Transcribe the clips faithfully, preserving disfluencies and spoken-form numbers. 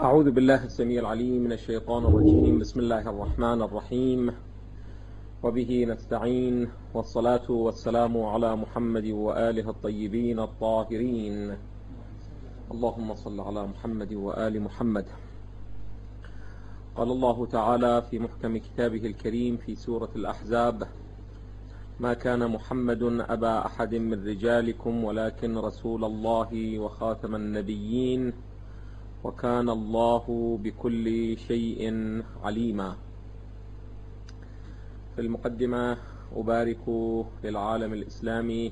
أعوذ بالله السميع العليم من الشيطان الرجيم. بسم الله الرحمن الرحيم، وبه نستعين، والصلاة والسلام على محمد وآله الطيبين الطاهرين. اللهم صل على محمد وآل محمد. قال الله تعالى في محكم كتابه الكريم في سورة الأحزاب: ما كان محمد أبا أحد من رجالكم ولكن رسول الله وخاتم النبيين وكان الله بكل شيء عليما. في المقدمة أبارك للعالم الإسلامي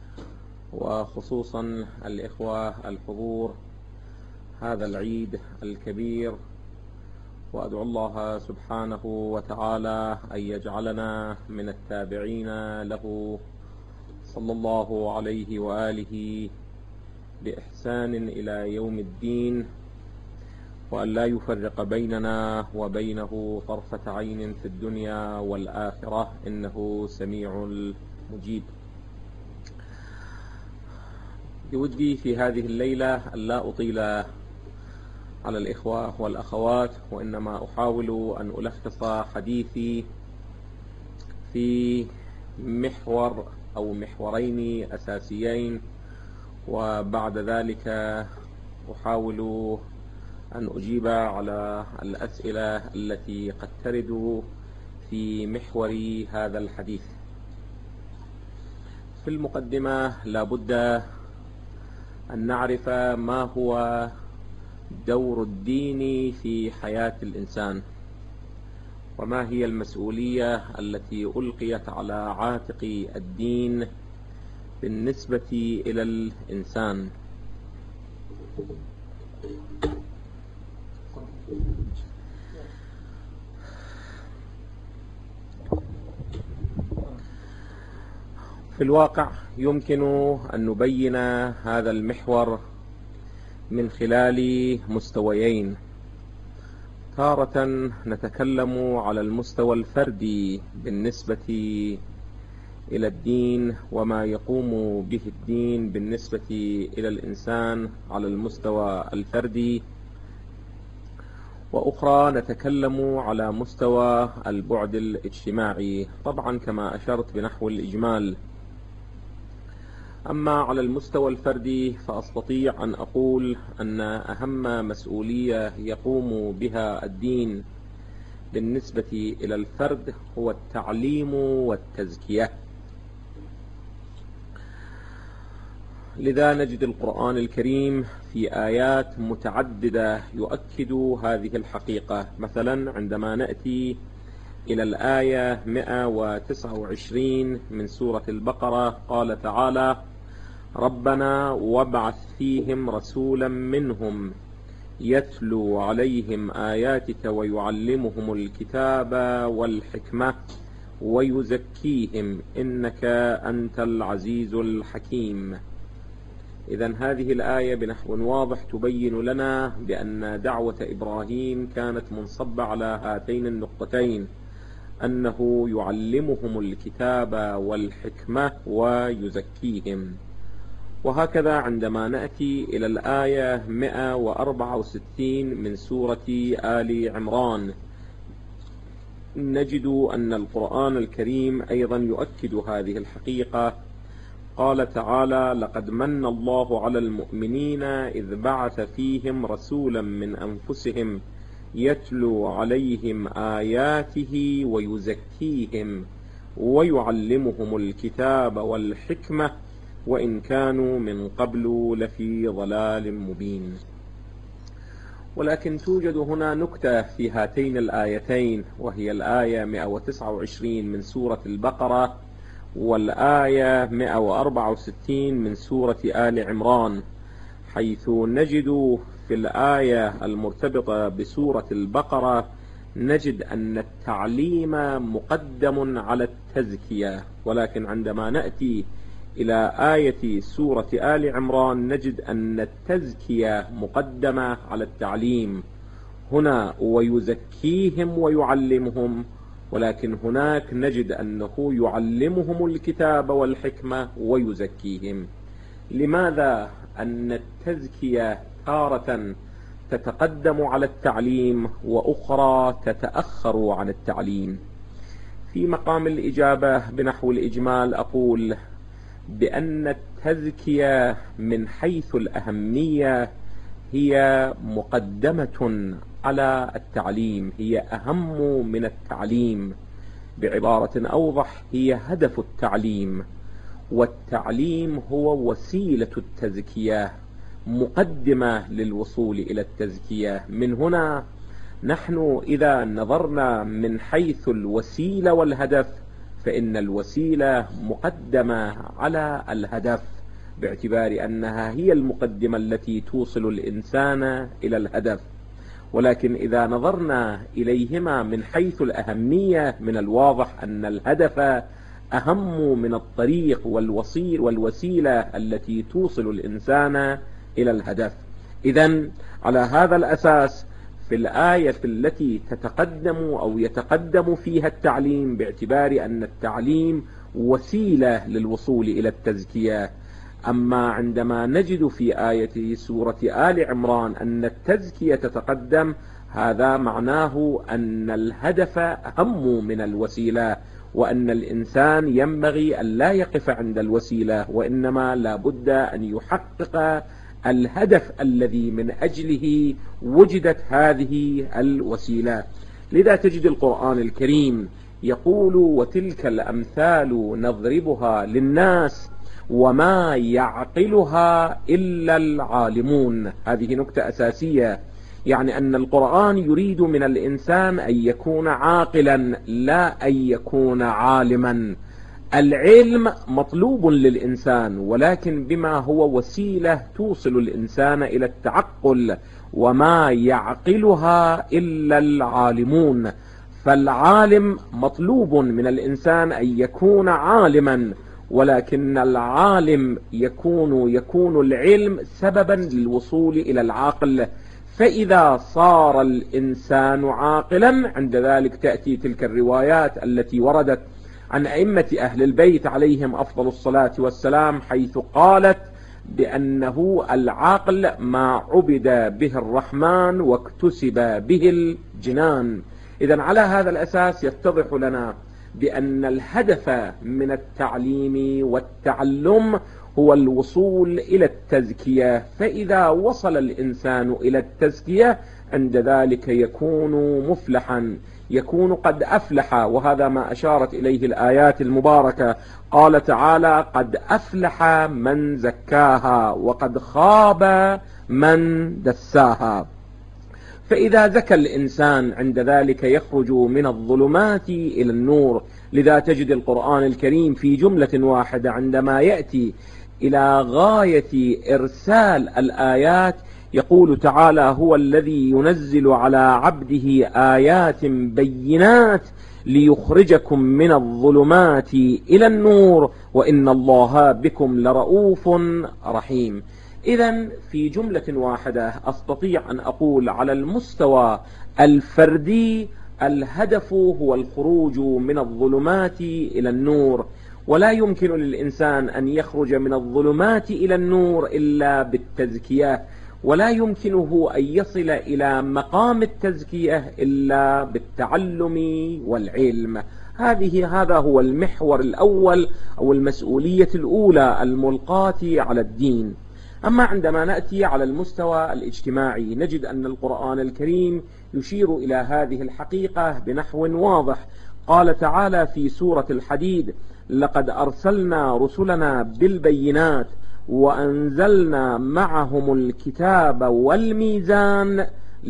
وخصوصا الإخوة الحضور هذا العيد الكبير، وأدعو الله سبحانه وتعالى أن يجعلنا من التابعين له صلى الله عليه وآله بإحسان إلى يوم الدين، وأن لا يفرق بيننا وبينه طرفة عين في الدنيا والآخرة، إنه سميع مجيب. بودي في هذه الليلة أن لا أطيل على الإخوة والأخوات، وإنما أحاول أن ألخص حديثي في محور أو محورين أساسيين، وبعد ذلك أحاول أن أجيب على الأسئلة التي قد ترد في محور هذا الحديث. في المقدمة لا بد أن نعرف ما هو دور الدين في حياة الإنسان، وما هي المسؤولية التي ألقيت على عاتق الدين بالنسبة إلى الإنسان. في الواقع يمكن أن نبين هذا المحور من خلال مستويين. تارة نتكلم على المستوى الفردي بالنسبة إلى الدين وما يقوم به الدين بالنسبة إلى الإنسان على المستوى الفردي، وأخرى نتكلم على مستوى البعد الاجتماعي، طبعا كما أشرت بنحو الإجمال. أما على المستوى الفردي فأستطيع أن أقول أن أهم مسؤولية يقوم بها الدين بالنسبة إلى الفرد هو التعليم والتزكية. لذا نجد القرآن الكريم في آيات متعددة يؤكد هذه الحقيقة. مثلا عندما نأتي إلى الآية مئة وتسعة وعشرين من سورة البقرة قال تعالى: ربنا وابعث فيهم رسولا منهم يتلو عليهم آياتك ويعلمهم الكتاب والحكمة ويزكيهم إنك أنت العزيز الحكيم. إذن هذه الآية بنحو واضح تبين لنا بأن دعوة إبراهيم كانت منصبة على هاتين النقطتين، أنه يعلمهم الكتاب والحكمة ويزكيهم. وهكذا عندما نأتي إلى الآية مئة وأربعة وستين من سورة آل عمران نجد أن القرآن الكريم أيضا يؤكد هذه الحقيقة. قال تعالى: لقد من الله على المؤمنين إذ بعث فيهم رسولا من أنفسهم يتلو عليهم آياته ويزكيهم ويعلمهم الكتاب والحكمة وإن كانوا من قبل لفي ضلال مبين. ولكن توجد هنا نكتة في هاتين الآيتين، وهي الآية مئة وتسعة وعشرين من سورة البقرة والآية مئة وأربعة وستين من سورة آل عمران، حيث نجد في الآية المرتبطة بسورة البقرة نجد أن التعليم مقدم على التزكية، ولكن عندما نأتي إلى آية سورة آل عمران نجد أن التزكية مقدمة على التعليم. هنا ويزكيهم ويعلمهم، ولكن هناك نجد أنه يعلمهم الكتاب والحكمة ويزكيهم. لماذا أن التزكية تارة تتقدم على التعليم وأخرى تتأخر عن التعليم. في مقام الإجابة بنحو الإجمال أقول بأن التزكية من حيث الأهمية هي مقدمة على التعليم، هي أهم من التعليم. بعبارة أوضح، هي هدف التعليم، والتعليم هو وسيلة التزكية، مقدمة للوصول إلى التزكية. من هنا نحن إذا نظرنا من حيث الوسيلة والهدف، فإن الوسيلة مقدمة على الهدف، باعتبار أنها هي المقدمة التي توصل الإنسان إلى الهدف. ولكن إذا نظرنا إليهما من حيث الأهمية، من الواضح أن الهدف أهم من الطريق والوسيل والوسيلة التي توصل الإنسان إلى الهدف. إذن على هذا الأساس في الآية التي تتقدم أو يتقدم فيها التعليم، باعتبار أن التعليم وسيلة للوصول إلى التزكية. أما عندما نجد في آية سورة آل عمران أن التزكية تتقدم، هذا معناه أن الهدف أهم من الوسيلة، وأن الإنسان ينبغي أن لا يقف عند الوسيلة، وإنما لا بد أن يحقق الهدف الذي من أجله وجدت هذه الوسيلة. لذا تجد القرآن الكريم يقول: وتلك الأمثال نضربها للناس وما يعقلها إلا العالمون. هذه نكتة أساسية، يعني أن القرآن يريد من الإنسان أن يكون عاقلا لا أن يكون عالما. العلم مطلوب للإنسان، ولكن بما هو وسيلة توصل الإنسان إلى التعقل، وما يعقلها إلا العالمون. فالعالم مطلوب من الإنسان أن يكون عالما، ولكن العالم يكون يكون العلم سببا للوصول إلى العقل. فإذا صار الإنسان عاقلا، عند ذلك تأتي تلك الروايات التي وردت عن أئمة أهل البيت عليهم أفضل الصلاة والسلام، حيث قالت بأنه العقل ما عبد به الرحمن واكتسب به الجنان. إذن على هذا الأساس يتضح لنا بأن الهدف من التعليم والتعلم هو الوصول إلى التزكية. فإذا وصل الإنسان إلى التزكية، عند ذلك يكون مفلحا، يكون قد أفلح. وهذا ما أشارت إليه الآيات المباركة. قال تعالى: قد أفلح من زكاها وقد خاب من دساها. فإذا زكى الإنسان، عند ذلك يخرج من الظلمات إلى النور. لذا تجد القرآن الكريم في جملة واحدة عندما يأتي إلى غاية إرسال الآيات يقول تعالى: هو الذي ينزل على عبده آيات بينات ليخرجكم من الظلمات إلى النور وإن الله بكم لرؤوف رحيم. إذن في جملة واحدة أستطيع أن أقول على المستوى الفردي الهدف هو الخروج من الظلمات إلى النور، ولا يمكن للإنسان أن يخرج من الظلمات إلى النور إلا بالتزكية، ولا يمكنه أن يصل إلى مقام التزكية إلا بالتعلم والعلم. هذه هذا هو المحور الأول أو المسؤولية الأولى الملقاة على الدين. أما عندما نأتي على المستوى الاجتماعي، نجد أن القرآن الكريم يشير إلى هذه الحقيقة بنحو واضح. قال تعالى في سورة الحديد: لقد أرسلنا رسلنا بالبينات وأنزلنا معهم الكتاب والميزان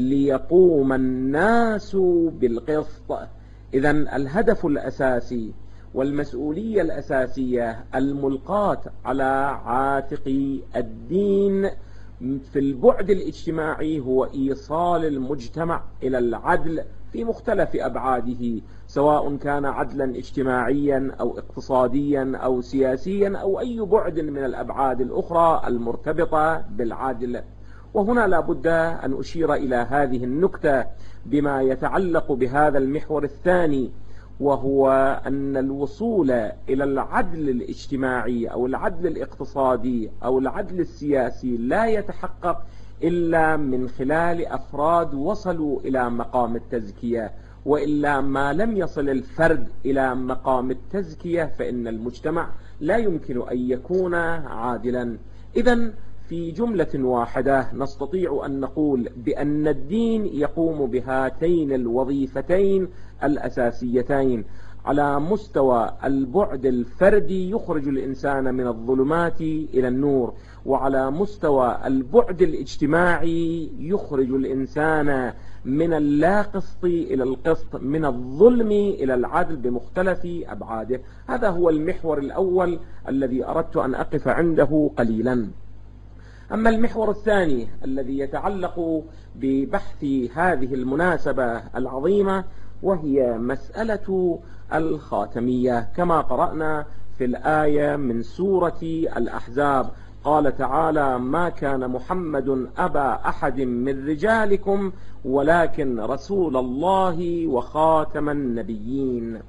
ليقوم الناس بالقسط. إذن الهدف الأساسي والمسؤولية الأساسية الملقاة على عاتق الدين في البعد الاجتماعي هو إيصال المجتمع إلى العدل في مختلف أبعاده، سواء كان عدلا اجتماعيا أو اقتصاديا أو سياسيا أو أي بعد من الأبعاد الأخرى المرتبطة بالعدل. وهنا لا بد أن أشير إلى هذه النكتة بما يتعلق بهذا المحور الثاني، وهو أن الوصول إلى العدل الاجتماعي أو العدل الاقتصادي أو العدل السياسي لا يتحقق إلا من خلال أفراد وصلوا إلى مقام التزكية، وإلا ما لم يصل الفرد إلى مقام التزكية فإن المجتمع لا يمكن أن يكون عادلا. إذن في جملة واحدة نستطيع أن نقول بأن الدين يقوم بهاتين الوظيفتين الأساسيتين. على مستوى البعد الفردي يخرج الإنسان من الظلمات إلى النور، وعلى مستوى البعد الاجتماعي يخرج الإنسان من اللا قسط إلى القسط، من الظلم إلى العدل بمختلف أبعاده. هذا هو المحور الأول الذي أردت أن أقف عنده قليلا. أما المحور الثاني الذي يتعلق ببحث هذه المناسبة العظيمة وهي مسألة الخاتمية، كما قرأنا في الآية من سورة الأحزاب، قال تعالى: ما كان محمد أبا أحد من رجالكم ولكن رسول الله وخاتم النبيين.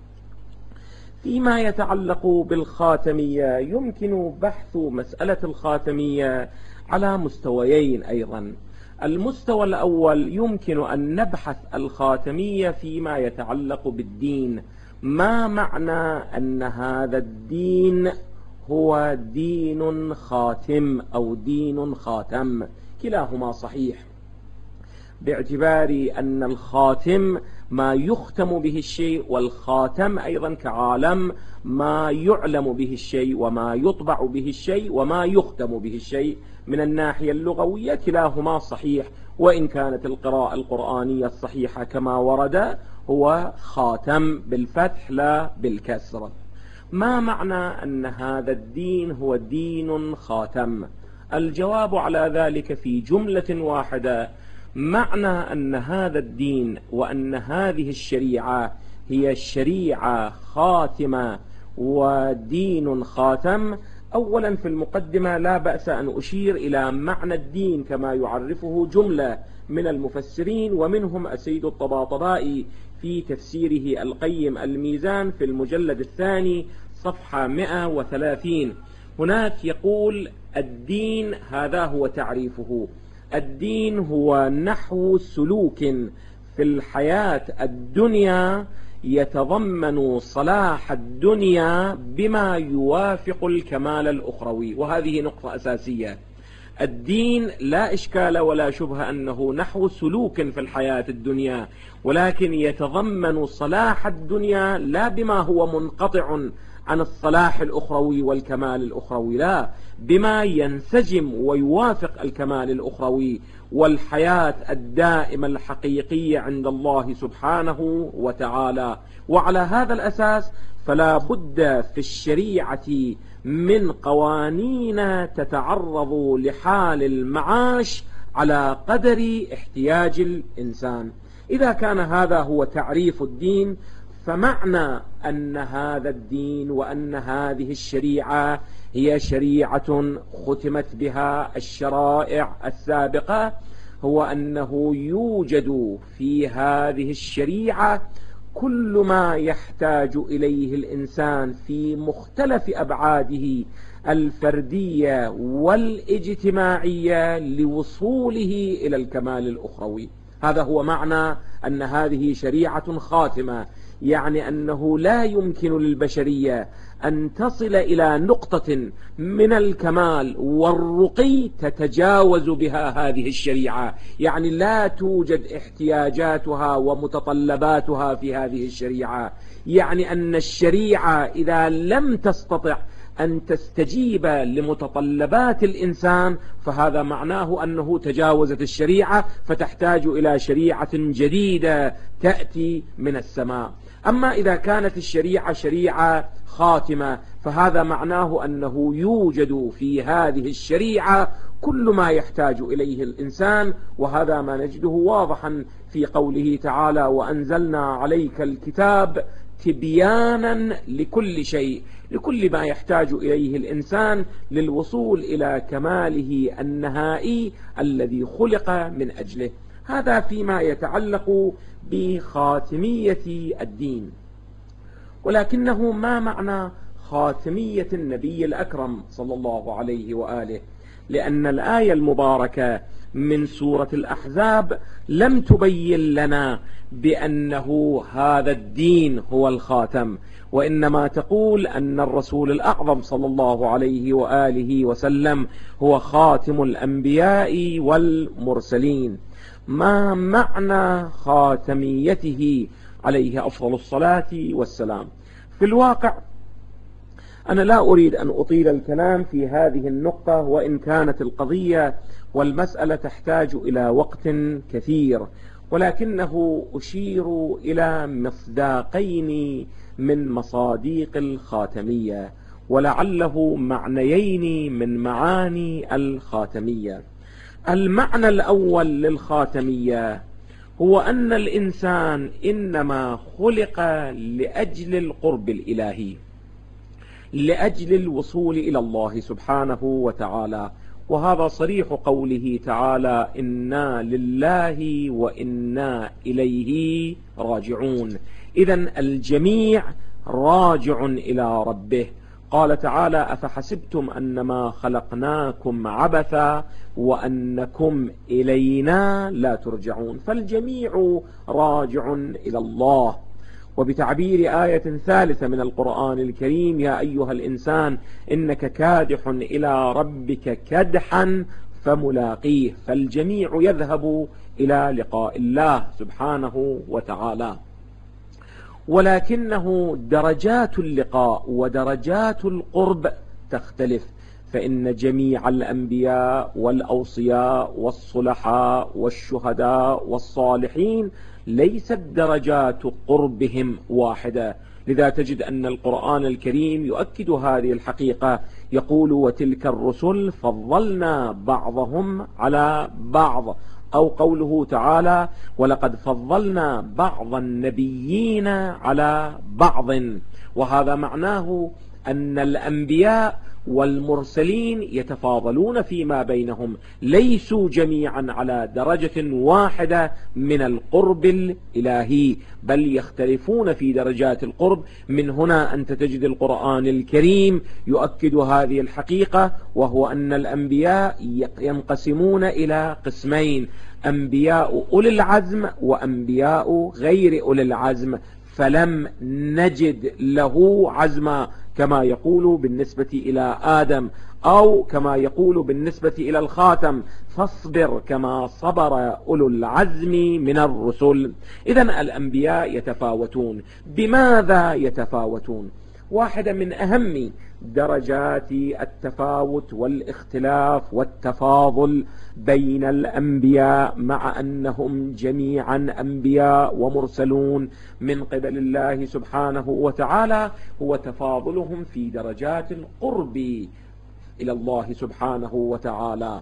فيما يتعلق بالخاتمية يمكن بحث مسألة الخاتمية على مستويين أيضا. المستوى الأول يمكن أن نبحث الخاتمية فيما يتعلق بالدين. ما معنى أن هذا الدين هو دين خاتم أو دين خاتم؟ كلاهما صحيح، باعتبار أن الخاتم ما يختم به الشيء، والخاتم أيضا كعالم ما يعلم به الشيء وما يطبع به الشيء وما يختم به الشيء. من الناحية اللغوية كلاهما صحيح، وإن كانت القراءة القرآنية الصحيحة كما ورد هو خاتم بالفتح لا بالكسر. ما معنى أن هذا الدين هو دين خاتم؟ الجواب على ذلك في جملة واحدة: معنى أن هذا الدين وأن هذه الشريعة هي شريعة خاتمة ودين خاتم. أولا في المقدمة لا بأس أن أشير إلى معنى الدين كما يعرفه جملة من المفسرين، ومنهم السيد الطباطبائي في تفسيره القيم الميزان في المجلد الثاني صفحة مئة وثلاثين. هناك يقول: الدين هذا هو تعريفه: الدين هو نحو سلوك في الحياة الدنيا يتضمن صلاح الدنيا بما يوافق الكمال الأخروي. وهذه نقطة أساسية. الدين لا إشكال ولا شبهة أنه نحو سلوك في الحياة الدنيا، ولكن يتضمن صلاح الدنيا لا بما هو منقطع عن الصلاح الأخروي والكمال الأخروي، لا، بما ينسجم ويوافق الكمال الأخروي والحياة الدائمة الحقيقية عند الله سبحانه وتعالى. وعلى هذا الأساس فلا بد في الشريعة من قوانين تتعرض لحال المعاش على قدر احتياج الإنسان. إذا كان هذا هو تعريف الدين، فمعنى أن هذا الدين وأن هذه الشريعة هي شريعة ختمت بها الشرائع السابقة هو أنه يوجد في هذه الشريعة كل ما يحتاج إليه الإنسان في مختلف أبعاده الفردية والاجتماعية لوصوله إلى الكمال الأخروي. هذا هو معنى أن هذه شريعة خاتمة، يعني أنه لا يمكن للبشرية أن تصل إلى نقطة من الكمال والرقي تتجاوز بها هذه الشريعة، يعني لا توجد احتياجاتها ومتطلباتها في هذه الشريعة. يعني أن الشريعة إذا لم تستطع أن تستجيب لمتطلبات الإنسان فهذا معناه أنه تجاوزت الشريعة، فتحتاج إلى شريعة جديدة تأتي من السماء. أما إذا كانت الشريعة شريعة خاتمة فهذا معناه أنه يوجد في هذه الشريعة كل ما يحتاج إليه الإنسان، وهذا ما نجده واضحا في قوله تعالى: وأنزلنا عليك الكتاب تبيانا لكل شيء، لكل ما يحتاج إليه الإنسان للوصول إلى كماله النهائي الذي خلق من أجله. هذا فيما يتعلق بخاتمية الدين. ولكنه ما معنى خاتمية النبي الأكرم صلى الله عليه وآله؟ لأن الآية المباركة من سورة الأحزاب لم تبين لنا بأنه هذا الدين هو الخاتم، وإنما تقول أن الرسول الأعظم صلى الله عليه وآله وسلم هو خاتم الأنبياء والمرسلين. ما معنى خاتميته عليه أفضل الصلاة والسلام؟ في الواقع أنا لا أريد أن أطيل الكلام في هذه النقطة، وإن كانت القضية والمسألة تحتاج إلى وقت كثير، ولكنه أشير إلى مصداقين من مصاديق الخاتمية، ولعله معنيين من معاني الخاتمية. المعنى الأول للخاتمية هو أن الإنسان إنما خلق لأجل القرب الإلهي، لأجل الوصول إلى الله سبحانه وتعالى، وهذا صريح قوله تعالى: إنا لله وإنا إليه راجعون. إذن الجميع راجع إلى ربه. قال تعالى: أفحسبتم أنما خلقناكم عبثا وأنكم إلينا لا ترجعون. فالجميع راجع إلى الله. وبتعبير آية ثالثة من القرآن الكريم: يا أيها الإنسان إنك كادح إلى ربك كدحا فملاقيه. فالجميع يذهب إلى لقاء الله سبحانه وتعالى، ولكنه درجات اللقاء ودرجات القرب تختلف. فإن جميع الأنبياء والأوصياء والصلحاء والشهداء والصالحين ليست درجات قربهم واحدة. لذا تجد أن القرآن الكريم يؤكد هذه الحقيقة، يقول: وتلك الرسل فضلنا بعضهم على بعض. أو قوله تعالى: ولقد فضلنا بعض النبيين على بعض. وهذا معناه أن الأنبياء والمرسلين يتفاضلون فيما بينهم، ليسوا جميعا على درجة واحدة من القرب الإلهي، بل يختلفون في درجات القرب. من هنا أنت تجد القرآن الكريم يؤكد هذه الحقيقة، وهو أن الأنبياء ينقسمون إلى قسمين: أنبياء أولي العزم وأنبياء غير أولي العزم، فلم نجد له عزما، كما يقول بالنسبة إلى آدم، أو كما يقول بالنسبة إلى الخاتم: فاصبر كما صبر أولو العزم من الرسل. إذن الأنبياء يتفاوتون. بماذا يتفاوتون؟ واحدة من أهم درجات التفاوت والاختلاف والتفاضل بين الأنبياء، مع أنهم جميعا أنبياء ومرسلون من قبل الله سبحانه وتعالى، هو تفاضلهم في درجات القرب إلى الله سبحانه وتعالى.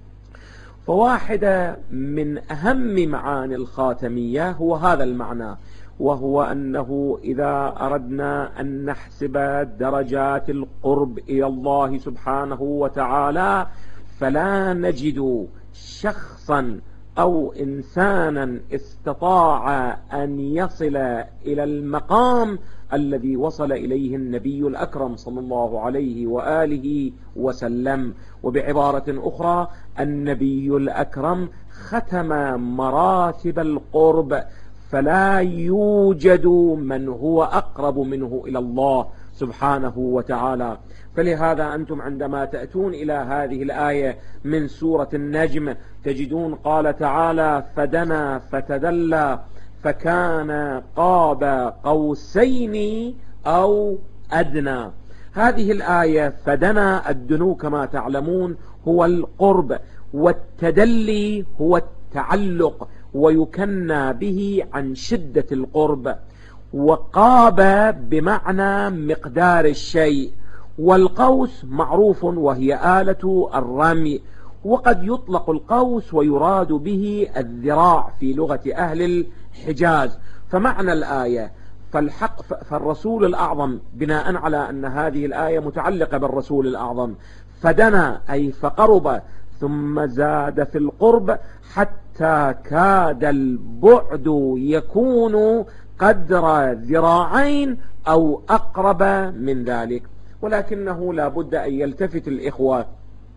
فواحدة من أهم معاني الخاتمية هو هذا المعنى، وهو أنه إذا أردنا أن نحسب درجات القرب إلى الله سبحانه وتعالى، فلا نجد شخصا أو إنسانا استطاع أن يصل إلى المقام الذي وصل إليه النبي الأكرم صلى الله عليه وآله وسلم. وبعبارة أخرى، النبي الأكرم ختم مراتب القرب، فلا يوجد من هو أقرب منه إلى الله سبحانه وتعالى. فلهذا أنتم عندما تأتون إلى هذه الآية من سورة النجم تجدون قال تعالى: فدنا فتدلى فكان قاب قوسين أو أدنى. هذه الآية فدنا، الدنو كما تعلمون هو القرب، والتدلي هو التعلق، ويكنى به عن شدة القرب. وقاب بمعنى مقدار الشيء، والقوس معروف وهي آلة الرمي، وقد يطلق القوس ويراد به الذراع في لغة أهل الحجاز. فمعنى الآية فالحق فالرسول الأعظم، بناء على أن هذه الآية متعلقة بالرسول الأعظم، فدنا أي فقرب، ثم زاد في القرب حتى كاد البعد يكون قدر ذراعين أو أقرب من ذلك. ولكنه لا بد أن يلتفت الإخوة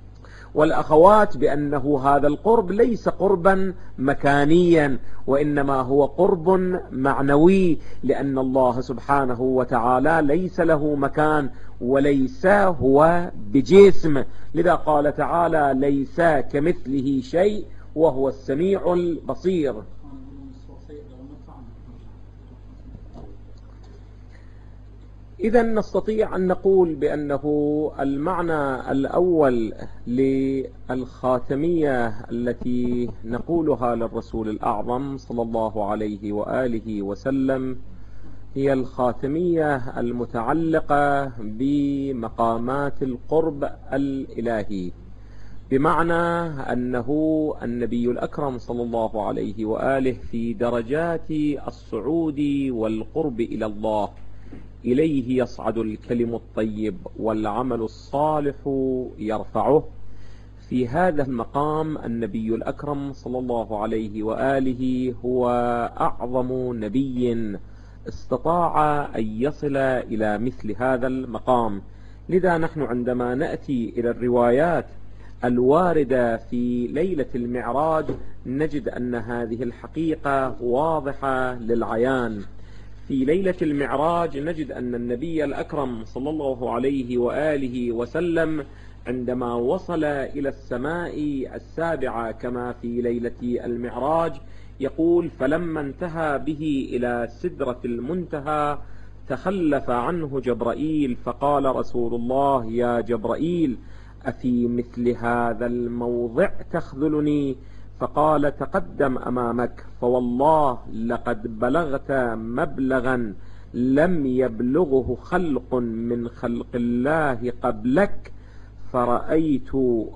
والأخوات بأنه هذا القرب ليس قربا مكانيا، وإنما هو قرب معنوي، لأن الله سبحانه وتعالى ليس له مكان وليس هو بجسم. لذا قال تعالى: ليس كمثله شيء وهو السميع البصير. إذا نستطيع أن نقول بأنه المعنى الأول للخاتمية التي نقولها للرسول الأعظم صلى الله عليه وآله وسلم هي الخاتمية المتعلقة بمقامات القرب الإلهي، بمعنى أنه النبي الأكرم صلى الله عليه وآله في درجات الصعود والقرب إلى الله، إليه يصعد الكلم الطيب والعمل الصالح يرفعه. في هذا المقام النبي الأكرم صلى الله عليه وآله هو أعظم نبي استطاع أن يصل إلى مثل هذا المقام. لذا نحن عندما نأتي إلى الروايات الواردة في ليلة المعراج نجد أن هذه الحقيقة واضحة للعيان. في ليلة المعراج نجد أن النبي الأكرم صلى الله عليه وآله وسلم عندما وصل إلى السماء السابعة كما في ليلة المعراج يقول: فلما انتهى به إلى سدرة المنتهى تخلف عنه جبرائيل فقال رسول الله: يا جبرائيل، أفي مثل هذا الموضع تخذلني؟ فقال: تقدم أمامك، فوالله لقد بلغت مبلغا لم يبلغه خلق من خلق الله قبلك، فرأيت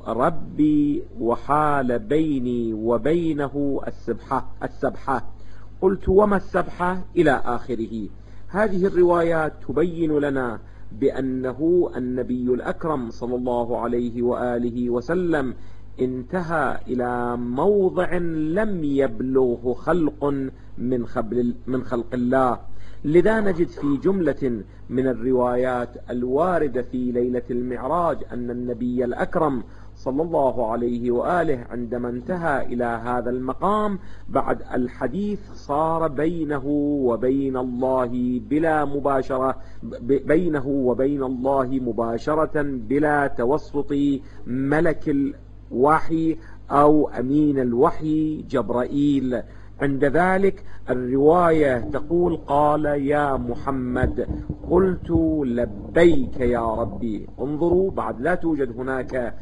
ربي وحال بيني وبينه السبحة السبحة. قلت: وما السبحة؟ إلى آخره. هذه الروايات تبين لنا بأنه النبي الأكرم صلى الله عليه وآله وسلم انتهى إلى موضع لم يبلغه خلق من من خلق الله. لذا نجد في جملة من الروايات الواردة في ليلة المعراج أن النبي الأكرم صلى الله عليه وآله عندما انتهى إلى هذا المقام بعد الحديث صار بينه وبين الله بلا مباشرة بينه وبين الله مباشرة بلا توسط ملك الوحي أو أمين الوحي جبرائيل. عند ذلك الرواية تقول: قال: يا محمد، قلت: لبيك يا ربي. انظروا، بعد لا توجد هناك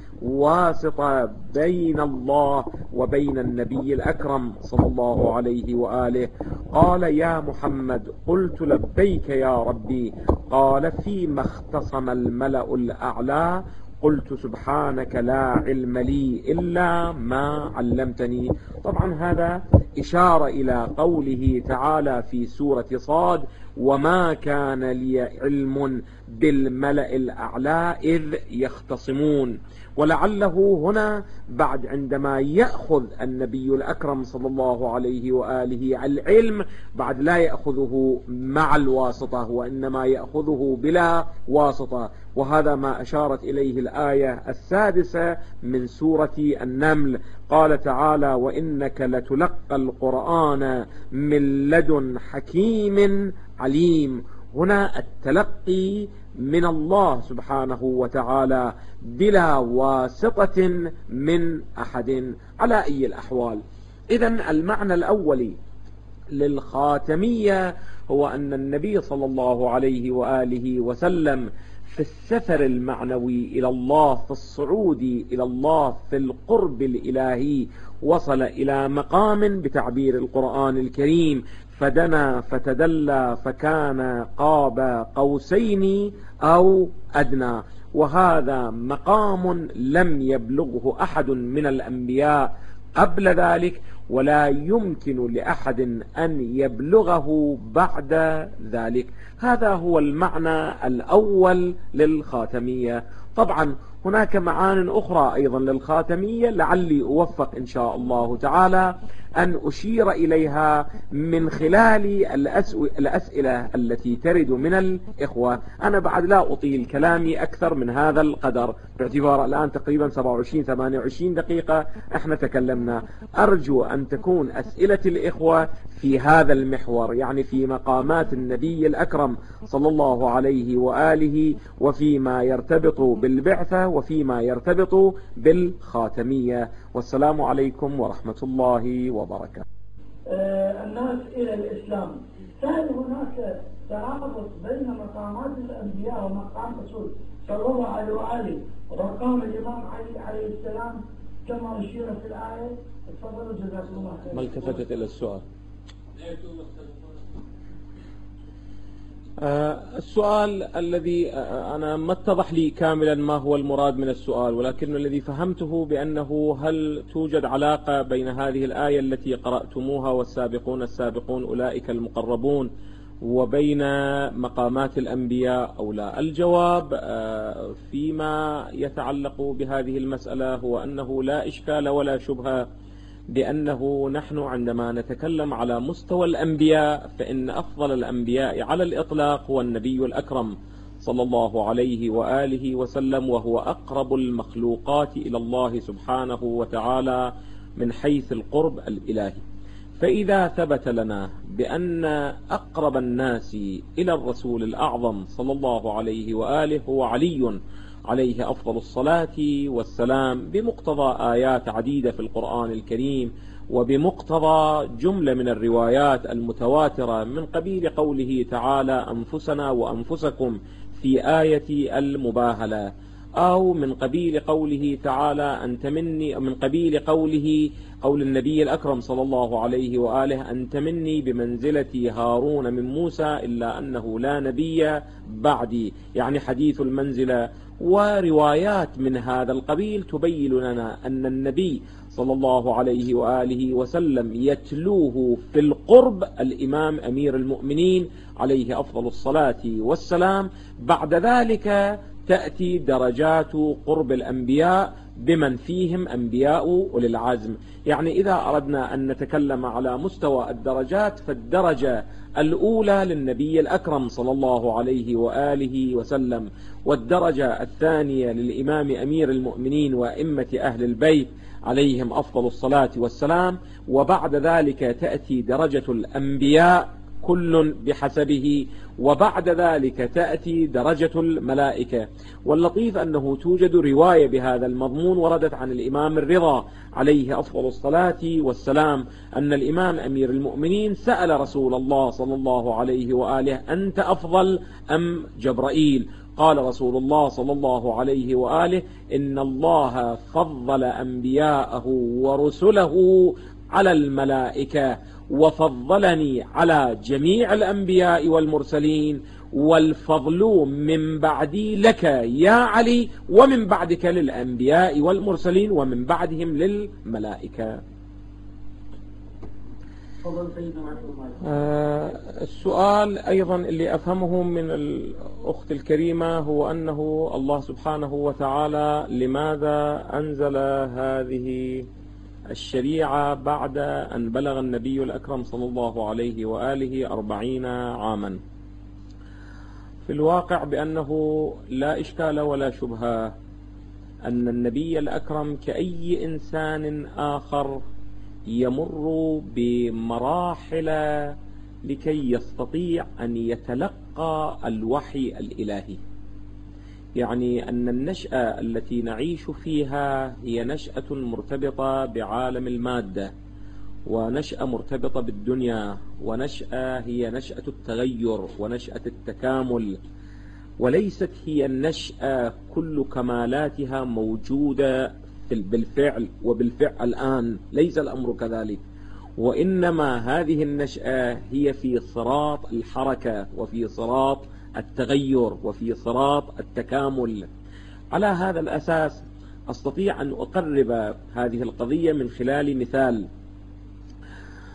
واسطة بين الله وبين النبي الأكرم صلى الله عليه وآله. قال: يا محمد، قلت: لبيك يا ربي. قال: فيما اختصم الملأ الأعلى؟ قلت: سبحانك لا علم لي إلا ما علمتني. طبعا هذا إشارة إلى قوله تعالى في سورة صاد: وما كان لي علم بالملأ الأعلى إذ يختصمون. ولعله هنا بعد عندما يأخذ النبي الأكرم صلى الله عليه وآله العلم بعد لا يأخذه مع الواسطة وإنما يأخذه بلا واسطة، وهذا ما أشارت إليه الآية السادسة من سورة النمل. قال تعالى: وإنك لتلقى القرآن من لدن حكيم عليم. هنا التلقي من الله سبحانه وتعالى بلا واسطة من أحد. على أي الأحوال، إذن المعنى الأولي للخاتمية هو أن النبي صلى الله عليه وآله وسلم في السفر المعنوي إلى الله، في الصعود إلى الله، في القرب الإلهي، وصل إلى مقام بتعبير القرآن الكريم فدنا فتدلى فكان قاب قوسين أو أدنى. وهذا مقام لم يبلغه أحد من الأنبياء قبل ذلك، ولا يمكن لأحد أن يبلغه بعد ذلك. هذا هو المعنى الأول للخاتمية. طبعا هناك معان أخرى أيضا للخاتمية لعلي أوفق إن شاء الله تعالى أن أشير إليها من خلال الأسئلة التي ترد من الإخوة. أنا بعد لا أطيل كلامي أكثر من هذا القدر باعتبار الآن تقريبا سبعة وعشرين ثمانية وعشرين دقيقة احنا تكلمنا. أرجو أن تكون أسئلة الإخوة في هذا المحور، يعني في مقامات النبي الأكرم صلى الله عليه وآله، وفيما يرتبط بالبعثة وفيما يرتبط بالخاتمية. والسلام عليكم ورحمة الله وبركاته. آه الناس إلى الإسلام، هل هناك تعارض بين مقامات الأنبياء ومقام الرسول صلى الله عليه وآله ومقام الإمام علي عليه السلام كما أشير في الآية؟ تفضلوا جزاكم الله خير. ما التفتت إلى السؤال؟ آه السؤال الذي آه أنا ما اتضح لي كاملا ما هو المراد من السؤال، ولكن الذي فهمته بأنه هل توجد علاقة بين هذه الآية التي قرأتموها والسابقون السابقون أولئك المقربون وبين مقامات الأنبياء أو لا؟ الجواب آه فيما يتعلق بهذه المسألة هو أنه لا إشكال ولا شبهة بأنه نحن عندما نتكلم على مستوى الأنبياء فإن أفضل الأنبياء على الإطلاق هو النبي الأكرم صلى الله عليه وآله وسلم، وهو أقرب المخلوقات إلى الله سبحانه وتعالى من حيث القرب الإلهي. فإذا ثبت لنا بأن أقرب الناس إلى الرسول الأعظم صلى الله عليه وآله هو علي عليه أفضل الصلاة والسلام بمقتضى آيات عديدة في القرآن الكريم وبمقتضى جملة من الروايات المتواترة من قبيل قوله تعالى أنفسنا وأنفسكم في آية المباهلة، أو من قبيل قوله تعالى أنت مني، من قبيل قوله قول النبي الأكرم صلى الله عليه وآله أنت مني بمنزلة هارون من موسى إلا أنه لا نبي بعدي، يعني حديث المنزلة. وروايات من هذا القبيل تبين لنا أن النبي صلى الله عليه وآله وسلم يتلوه في القرب الإمام أمير المؤمنين عليه أفضل الصلاة والسلام. بعد ذلك تأتي درجات قرب الأنبياء بمن فيهم أنبياء أولي العزم. يعني إذا أردنا أن نتكلم على مستوى الدرجات فالدرجة الأولى للنبي الأكرم صلى الله عليه وآله وسلم، والدرجة الثانية للإمام أمير المؤمنين وأئمة أهل البيت عليهم أفضل الصلاة والسلام، وبعد ذلك تأتي درجة الأنبياء كل بحسبه، وبعد ذلك تأتي درجة الملائكة. واللطيف أنه توجد رواية بهذا المضمون وردت عن الإمام الرضا عليه أفضل الصلاة والسلام أن الإمام أمير المؤمنين سأل رسول الله صلى الله عليه وآله أنت أفضل أم جبرائيل؟ قال رسول الله صلى الله عليه وآله إن الله فضل أنبياءه ورسله على الملائكة وفضلني على جميع الأنبياء والمرسلين، والفضل من بعدي لك يا علي ومن بعدك للأنبياء والمرسلين ومن بعدهم للملائكة. آه السؤال أيضا اللي أفهمه من الأخت الكريمة هو أنه الله سبحانه وتعالى لماذا أنزل هذه الشريعة بعد أن بلغ النبي الأكرم صلى الله عليه وآله أربعين عاما؟ في الواقع بأنه لا إشكال ولا شبهة أن النبي الأكرم كأي إنسان آخر يمر بمراحل لكي يستطيع أن يتلقى الوحي الإلهي. يعني أن النشأة التي نعيش فيها هي نشأة مرتبطة بعالم المادة، ونشأة مرتبطة بالدنيا، ونشأة هي نشأة التغير ونشأة التكامل، وليست هي النشأة كل كمالاتها موجودة بالفعل وبالفعل الآن، ليس الأمر كذلك، وإنما هذه النشأة هي في صراط الحركة وفي صراط التغير وفي صراط التكامل. على هذا الأساس أستطيع أن أقرب هذه القضية من خلال مثال.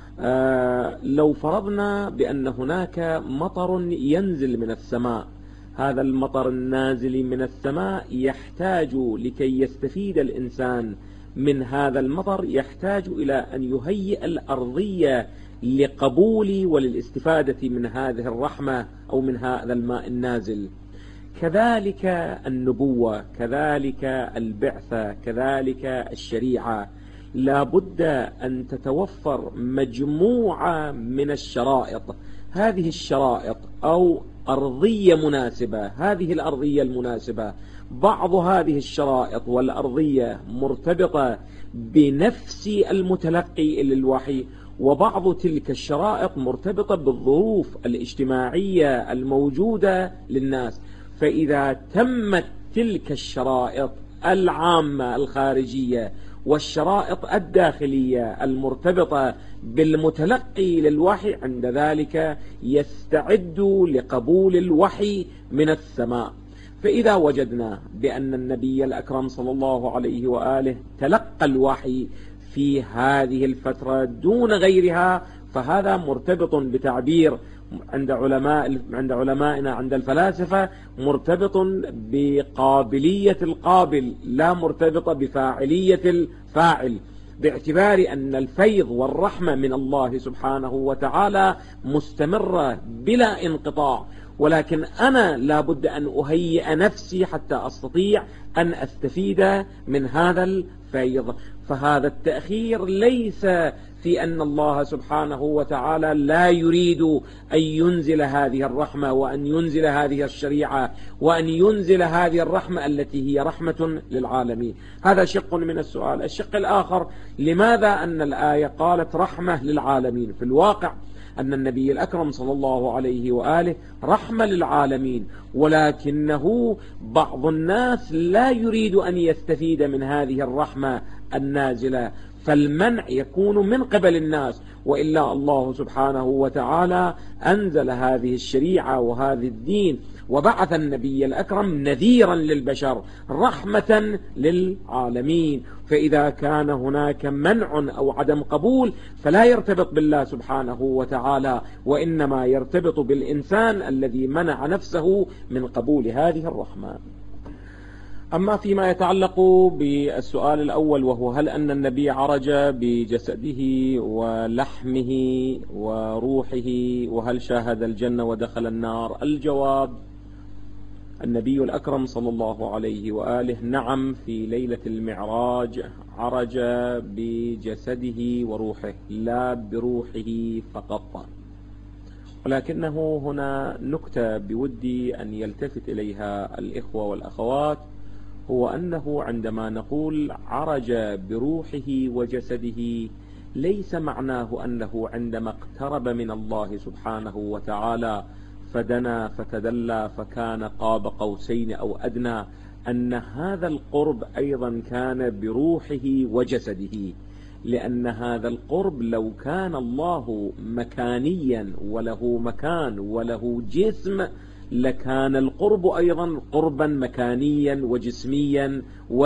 آه لو فرضنا بأن هناك مطر ينزل من السماء، هذا المطر النازل من السماء يحتاج لكي يستفيد الإنسان من هذا المطر يحتاج إلى أن يهيئ الأرضية لقبول وللاستفادة من هذه الرحمة أو من هذا الماء النازل. كذلك النبوة، كذلك البعثة، كذلك الشريعة، لا بد أن تتوفر مجموعة من الشرائط. هذه الشرائط أو أرضية مناسبة، هذه الأرضية المناسبة بعض هذه الشرائط والأرضية مرتبطة بنفس المتلقي للوحي، وبعض تلك الشرائط مرتبطة بالظروف الاجتماعية الموجودة للناس. فإذا تمت تلك الشرائط العامة الخارجية والشرائط الداخلية المرتبطة بالمتلقي للوحي، عند ذلك يستعد لقبول الوحي من السماء. فإذا وجدنا بأن النبي الأكرم صلى الله عليه وآله تلقى الوحي في هذه الفترة دون غيرها، فهذا مرتبط بتعبير عند علماء عند علمائنا عند الفلاسفة مرتبط بقابلية القابل، لا مرتبط بفاعلية الفاعل، باعتبار أن الفيض والرحمة من الله سبحانه وتعالى مستمرة بلا انقطاع، ولكن أنا لابد أن أهيئ نفسي حتى أستطيع أن أستفيد من هذا الفيض. فهذا التأخير ليس في أن الله سبحانه وتعالى لا يريد أن ينزل هذه الرحمة وأن ينزل هذه الشريعة وأن ينزل هذه الرحمة التي هي رحمة للعالمين. هذا شق من السؤال. الشق الآخر، لماذا أن الآية قالت رحمة للعالمين؟ في الواقع أن النبي الأكرم صلى الله عليه وآله رحمة للعالمين، ولكنه بعض الناس لا يريد أن يستفيد من هذه الرحمة النازلة، فالمنع يكون من قبل الناس، وإلا الله سبحانه وتعالى أنزل هذه الشريعة وهذا الدين وبعث النبي الأكرم نذيرا للبشر رحمة للعالمين. فإذا كان هناك منع أو عدم قبول فلا يرتبط بالله سبحانه وتعالى، وإنما يرتبط بالإنسان الذي منع نفسه من قبول هذه الرحمة. أما فيما يتعلق بالسؤال الأول، وهو هل أن النبي عرج بجسده ولحمه وروحه وهل شاهد الجنة ودخل النار؟ الجواب: النبي الأكرم صلى الله عليه وآله نعم في ليلة المعراج عرج بجسده وروحه، لا بروحه فقط. ولكنه هنا نكتة بودي أن يلتفت إليها الإخوة والأخوات، هو أنه عندما نقول عرج بروحه وجسده ليس معناه أنه عندما اقترب من الله سبحانه وتعالى فدنا فتدلى فكان قاب قوسين أو أدنى، أن هذا القرب أيضا كان بروحه وجسده، لأن هذا القرب لو كان الله مكانيا وله مكان وله جسم لكان القرب أيضا قربا مكانيا وجسميا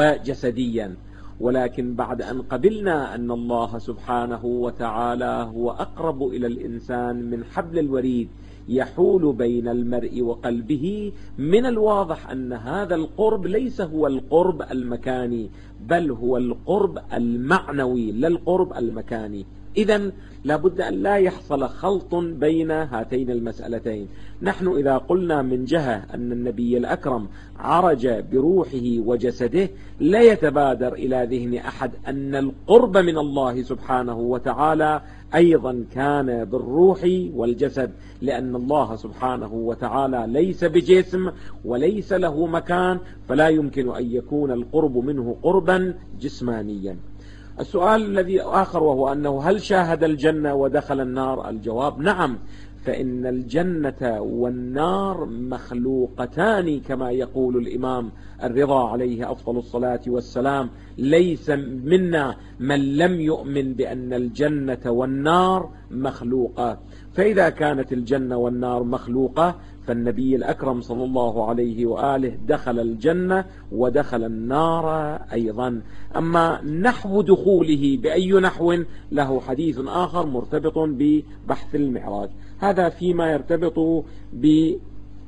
وجسديا. ولكن بعد أن قبلنا أن الله سبحانه وتعالى هو أقرب إلى الإنسان من حبل الوريد يحول بين المرء وقلبه، من الواضح أن هذا القرب ليس هو القرب المكاني بل هو القرب المعنوي لا القرب المكاني. إذن لابد أن لا يحصل خلط بين هاتين المسألتين. نحن إذا قلنا من جهة أن النبي الأكرم عرج بروحه وجسده لا يتبادر إلى ذهن أحد أن القرب من الله سبحانه وتعالى أيضا كان بالروح والجسد، لأن الله سبحانه وتعالى ليس بجسم وليس له مكان، فلا يمكن أن يكون القرب منه قربا جسمانيا. السؤال الذي آخر وهو أنه هل شاهد الجنة ودخل النار؟ الجواب نعم، فإن الجنة والنار مخلوقتان كما يقول الإمام الرضا عليه أفضل الصلاة والسلام: ليس منا من لم يؤمن بأن الجنة والنار مخلوقة. فإذا كانت الجنة والنار مخلوقة فالنبي الأكرم صلى الله عليه وآله دخل الجنة ودخل النار أيضا. أما نحو دخوله بأي نحو له حديث آخر مرتبط ببحث المعراج. هذا فيما يرتبط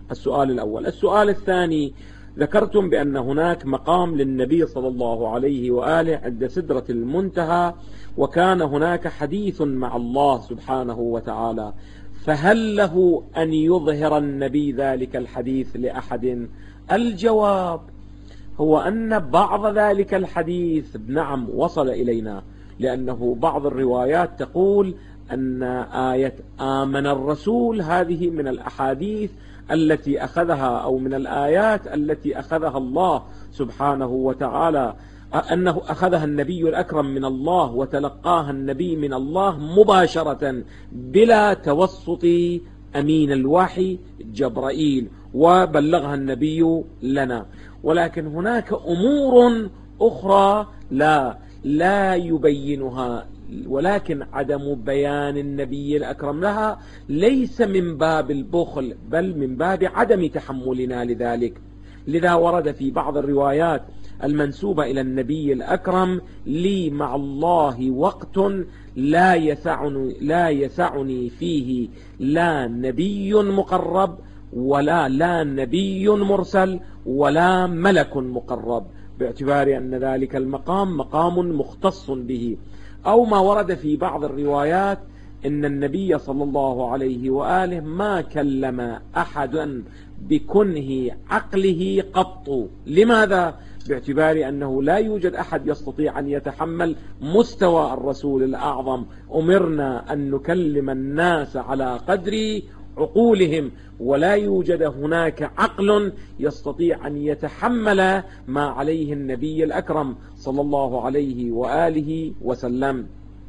السؤال الأول. السؤال الثاني، ذكرتم بأن هناك مقام للنبي صلى الله عليه وآله عند سدرة المنتهى، وكان هناك حديث مع الله سبحانه وتعالى، فهل له أن يظهر النبي ذلك الحديث لأحد؟ الجواب هو أن بعض ذلك الحديث نعم وصل إلينا، لأنه بعض الروايات تقول أن آية آمن الرسول هذه من الأحاديث التي أخذها، أو من الآيات التي أخذها الله سبحانه وتعالى، أنه أخذها النبي الأكرم من الله وتلقاها النبي من الله مباشرة بلا توسط أمين الوحي جبرائيل، وبلغها النبي لنا. ولكن هناك أمور أخرى لا لا يبينها، ولكن عدم بيان النبي الأكرم لها ليس من باب البخل، بل من باب عدم تحملنا لذلك. لذا ورد في بعض الروايات المنسوبة إلى النبي الأكرم: لي مع الله وقت لا يسعني, لا يسعني فيه لا نبي مقرب ولا لا نبي مرسل ولا ملك مقرب، باعتبار أن ذلك المقام مقام مختص به. أو ما ورد في بعض الروايات إن النبي صلى الله عليه وآله ما كلم أحدا بكنه عقله قط. لماذا؟ باعتبار أنه لا يوجد أحد يستطيع أن يتحمل مستوى الرسول الأعظم. أمرنا أن نكلم الناس على قدر عقولهم، ولا يوجد هناك عقل يستطيع أن يتحمل ما عليه النبي الأكرم صلى الله عليه وآله وسلم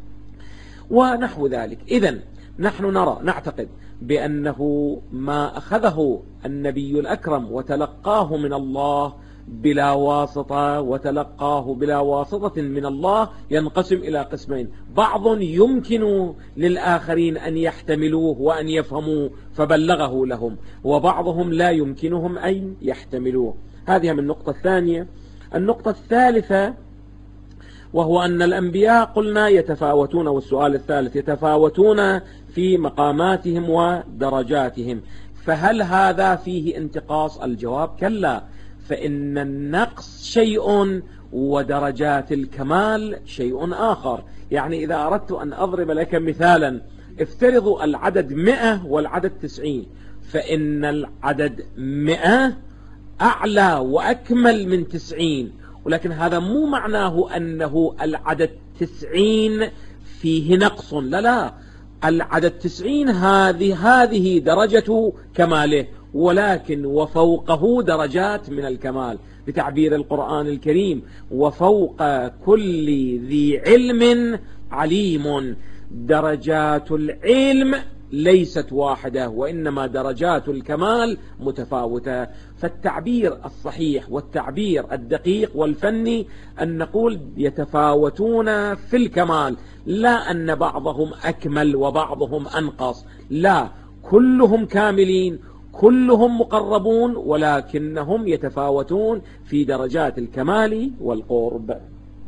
ونحو ذلك. إذن نحن نرى نعتقد بأنه ما أخذه النبي الأكرم وتلقاه من الله بلا واسطة، وتلقاه بلا واسطة من الله، ينقسم إلى قسمين: بعض يمكن للآخرين أن يحتملوه وأن يفهموه فبلغه لهم، وبعضهم لا يمكنهم أن يحتملوه. هذه من النقطة الثانية. النقطة الثالثة وهو أن الأنبياء قلنا يتفاوتون، والسؤال الثالث يتفاوتون في مقاماتهم ودرجاتهم، فهل هذا فيه انتقاص؟ الجواب كلا، فإن النقص شيء ودرجات الكمال شيء آخر. يعني إذا أردت أن أضرب لك مثالا، افترضوا العدد مئة والعدد تسعين، فإن العدد مئة أعلى وأكمل من تسعين، ولكن هذا مو معناه أنه العدد تسعين فيه نقص، لا لا، العدد تسعين هذه هذه درجة كماله، ولكن وفوقه درجات من الكمال، بتعبير القرآن الكريم: وفوق كل ذي علم عليم. درجات العلم ليست واحدة، وإنما درجات الكمال متفاوتة. فالتعبير الصحيح والتعبير الدقيق والفني أن نقول يتفاوتون في الكمال، لا أن بعضهم أكمل وبعضهم أنقص، لا، كلهم كاملين، كلهم مقربون، ولكنهم يتفاوتون في درجات الكمال والقرب.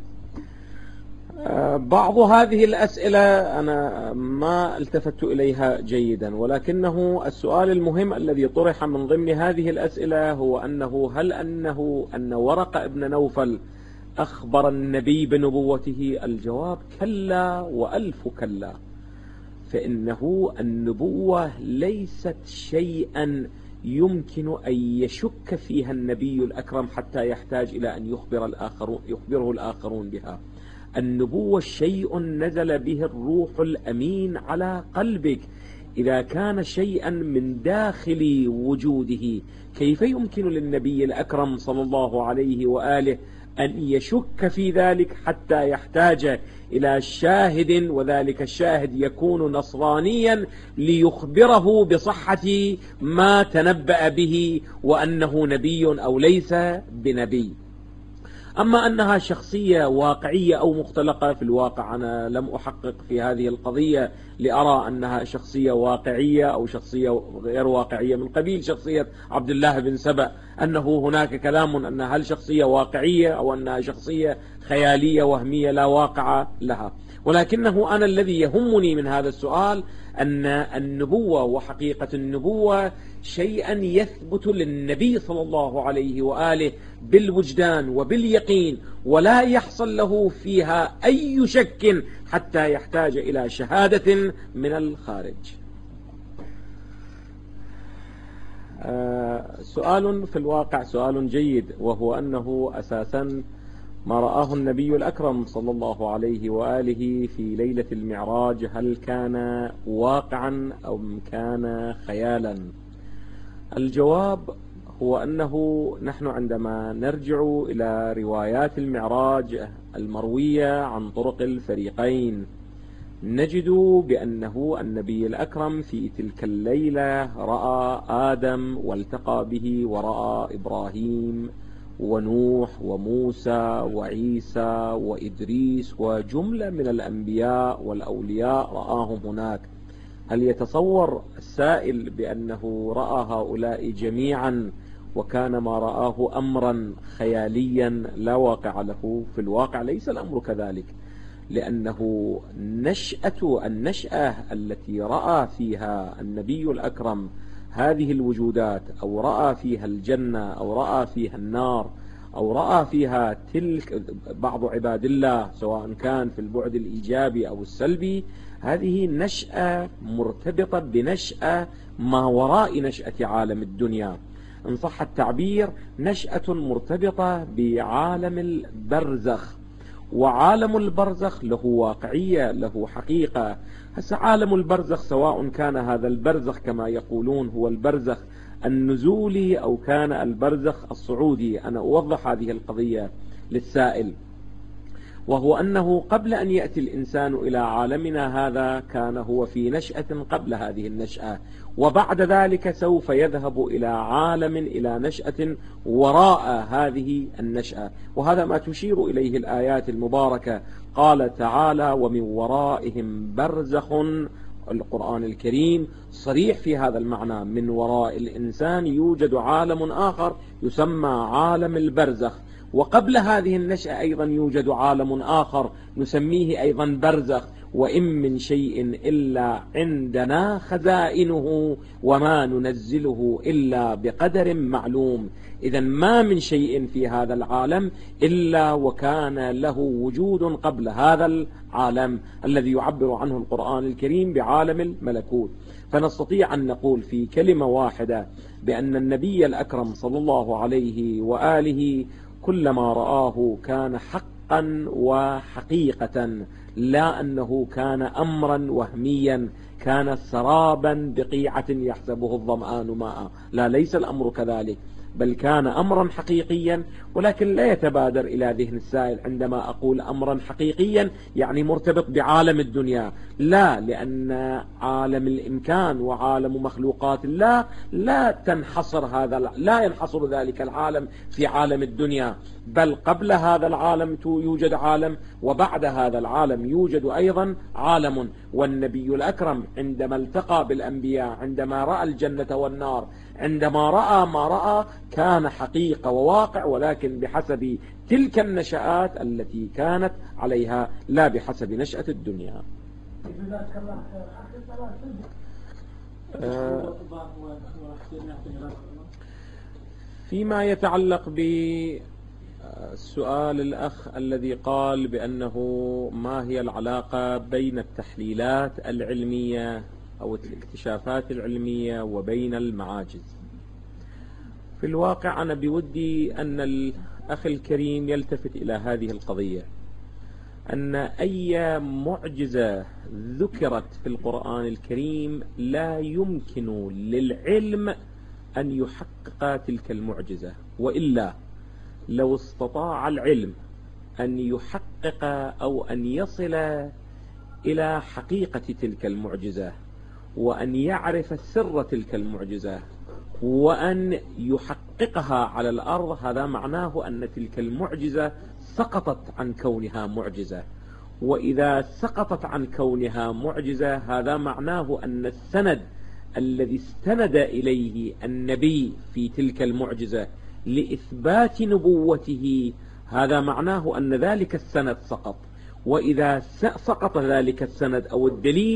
بعض هذه الأسئلة أنا ما التفت إليها جيدا، ولكنه السؤال المهم الذي طرح من ضمن هذه الأسئلة هو أنه هل أنه أن ورقة ابن نوفل أخبر النبي بنبوته؟ الجواب كلا وألف كلا، فإنه النبوة ليست شيئا يمكن أن يشك فيها النبي الأكرم حتى يحتاج إلى أن يخبر الآخرون يخبره الآخرون بها. النبوة شيء نزل به الروح الأمين على قلبك. إذا كان شيئا من داخل وجوده، كيف يمكن للنبي الأكرم صلى الله عليه وآله أن يشك في ذلك حتى يحتاج إلى شاهد، وذلك الشاهد يكون نصرانيا ليخبره بصحة ما تنبأ به وأنه نبي أو ليس بنبي. أما أنها شخصية واقعية أو مختلقة، في الواقع أنا لم أحقق في هذه القضية لأرى أنها شخصية واقعية أو شخصية غير واقعية، من قبيل شخصية عبد الله بن سبأ، أنه هناك كلام أن هل شخصية واقعية أو أنها شخصية خيالية وهمية لا واقع لها. ولكنه أنا الذي يهمني من هذا السؤال أن النبوة وحقيقة النبوة شيئا يثبت للنبي صلى الله عليه وآله بالوجدان وباليقين، ولا يحصل له فيها أي شك حتى يحتاج إلى شهادة من الخارج. آه سؤال في الواقع سؤال جيد، وهو أنه أساسا ما رآه النبي الأكرم صلى الله عليه وآله في ليلة المعراج هل كان واقعا أو كان خيالا؟ الجواب هو أنه نحن عندما نرجع إلى روايات المعراج المروية عن طرق الفريقين نجد بأنه النبي الأكرم في تلك الليلة رأى آدم والتقى به، ورأى إبراهيم ونوح وموسى وعيسى وإدريس وجملة من الأنبياء والأولياء رآهم هناك. هل يتصور السائل بأنه رأى هؤلاء جميعا وكان ما رآه أمرا خياليا لا واقع له؟ في الواقع ليس الأمر كذلك، لأنه نشأة النشأة التي رأى فيها النبي الأكرم هذه الوجودات، أو رأى فيها الجنة أو رأى فيها النار أو رأى فيها تلك بعض عباد الله، سواء كان في البعد الإيجابي أو السلبي، هذه نشأة مرتبطة بنشأة ما وراء نشأة عالم الدنيا، إن صح التعبير نشأة مرتبطة بعالم البرزخ. وعالم البرزخ له واقعية، له حقيقة. هسه عالم البرزخ سواء كان هذا البرزخ كما يقولون هو البرزخ النزولي أو كان البرزخ الصعودي، أنا أوضح هذه القضية للسائل، وهو أنه قبل أن يأتي الإنسان إلى عالمنا هذا كان هو في نشأة قبل هذه النشأة، وبعد ذلك سوف يذهب إلى عالم إلى نشأة وراء هذه النشأة، وهذا ما تشير إليه الآيات المباركة. قال تعالى: ومن ورائهم برزخ. القرآن الكريم صريح في هذا المعنى، من وراء الإنسان يوجد عالم آخر يسمى عالم البرزخ، وقبل هذه النشأة أيضا يوجد عالم آخر نسميه أيضا برزخ. وإن من شيء إلا عندنا خزائنه وما ننزله إلا بقدر معلوم. إذا ما من شيء في هذا العالم إلا وكان له وجود قبل هذا العالم الذي يعبر عنه القرآن الكريم بعالم الملكوت. فنستطيع أن نقول في كلمة واحدة بأن النبي الأكرم صلى الله عليه وآله كلما رآه كان حقا وحقيقة، لا أنه كان أمرا وهميا كان سرابا بقيعة يحسبه الظمآن ماء، لا، ليس الأمر كذلك، بل كان أمرا حقيقيا. ولكن لا يتبادر إلى ذهن السائل عندما أقول أمرا حقيقيا يعني مرتبط بعالم الدنيا، لا، لأن عالم الإمكان وعالم مخلوقات الله لا تنحصر هذا لا ينحصر ذلك العالم في عالم الدنيا، بل قبل هذا العالم يوجد عالم، وبعد هذا العالم يوجد أيضا عالم. والنبي الأكرم عندما التقى بالأنبياء، عندما رأى الجنة والنار، عندما رأى ما رأى، كان حقيقة وواقع، ولكن بحسب تلك النشآت التي كانت عليها، لا بحسب نشأة الدنيا. آه فيما يتعلق بسؤال الأخ الذي قال بأنه ما هي العلاقة بين التحليلات العلمية أو الاكتشافات العلمية وبين المعاجز، في الواقع أنا بودي أن الأخ الكريم يلتفت إلى هذه القضية، أن أي معجزة ذكرت في القرآن الكريم لا يمكن للعلم أن يحقق تلك المعجزة، وإلا لو استطاع العلم أن يحقق أو أن يصل إلى حقيقة تلك المعجزة وأن يعرف سر تلك المعجزة وأن يحققها على الأرض، هذا معناه أن تلك المعجزة سقطت عن كونها معجزة. وإذا سقطت عن كونها معجزة هذا معناه أن السند الذي استند إليه النبي في تلك المعجزة لإثبات نبوته، هذا معناه أن ذلك السند سقط. وإذا سقط ذلك السند أو الدليل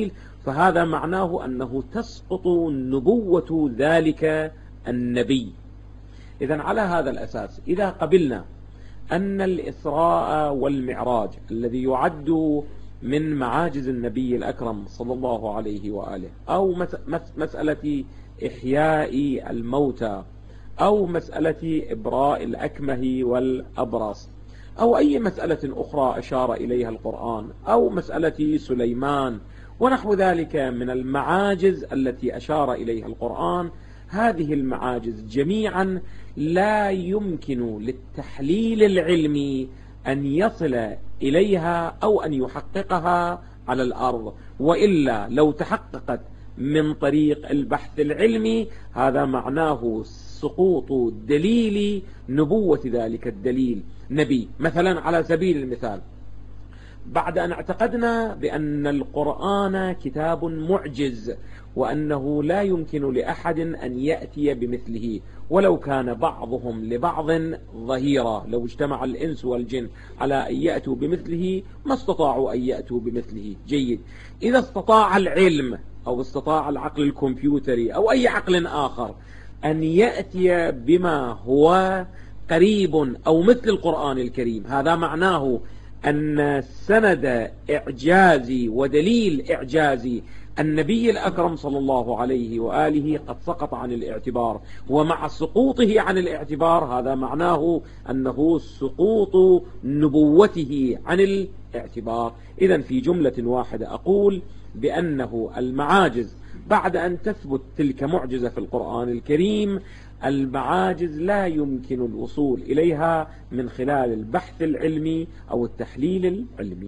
فهذا معناه أنه تسقط نبوة ذلك النبي. إذن على هذا الأساس إذا قبلنا أن الإسراء والمعراج الذي يعد من معاجز النبي الأكرم صلى الله عليه وآله، أو مسألة إحياء الموتى، أو مسألة إبراء الأكمه والأبرص، أو أي مسألة أخرى أشار إليها القرآن، أو مسألة سليمان ونحو ذلك من المعاجز التي أشار إليها القرآن، هذه المعاجز جميعا لا يمكن للتحليل العلمي أن يصل إليها أو أن يحققها على الأرض، وإلا لو تحققت من طريق البحث العلمي هذا معناه سقوط دليل نبوة ذلك الدليل نبي. مثلا على سبيل المثال، بعد أن اعتقدنا بأن القرآن كتاب معجز وأنه لا يمكن لأحد أن يأتي بمثله ولو كان بعضهم لبعض ظهيرا، لو اجتمع الإنس والجن على أن يأتوا بمثله ما استطاعوا أن يأتوا بمثله. جيد، إذا استطاع العلم أو استطاع العقل الكمبيوتري أو أي عقل آخر أن يأتي بما هو قريب أو مثل القرآن الكريم، هذا معناه أن سند إعجازي ودليل إعجازي النبي الأكرم صلى الله عليه وآله قد سقط عن الاعتبار، ومع سقوطه عن الاعتبار هذا معناه أنه سقوط نبوته عن الاعتبار. إذن في جملة واحدة أقول بأنه المعاجز بعد أن تثبت تلك معجزة في القرآن الكريم، المعاجز لا يمكن الوصول إليها من خلال البحث العلمي أو التحليل العلمي.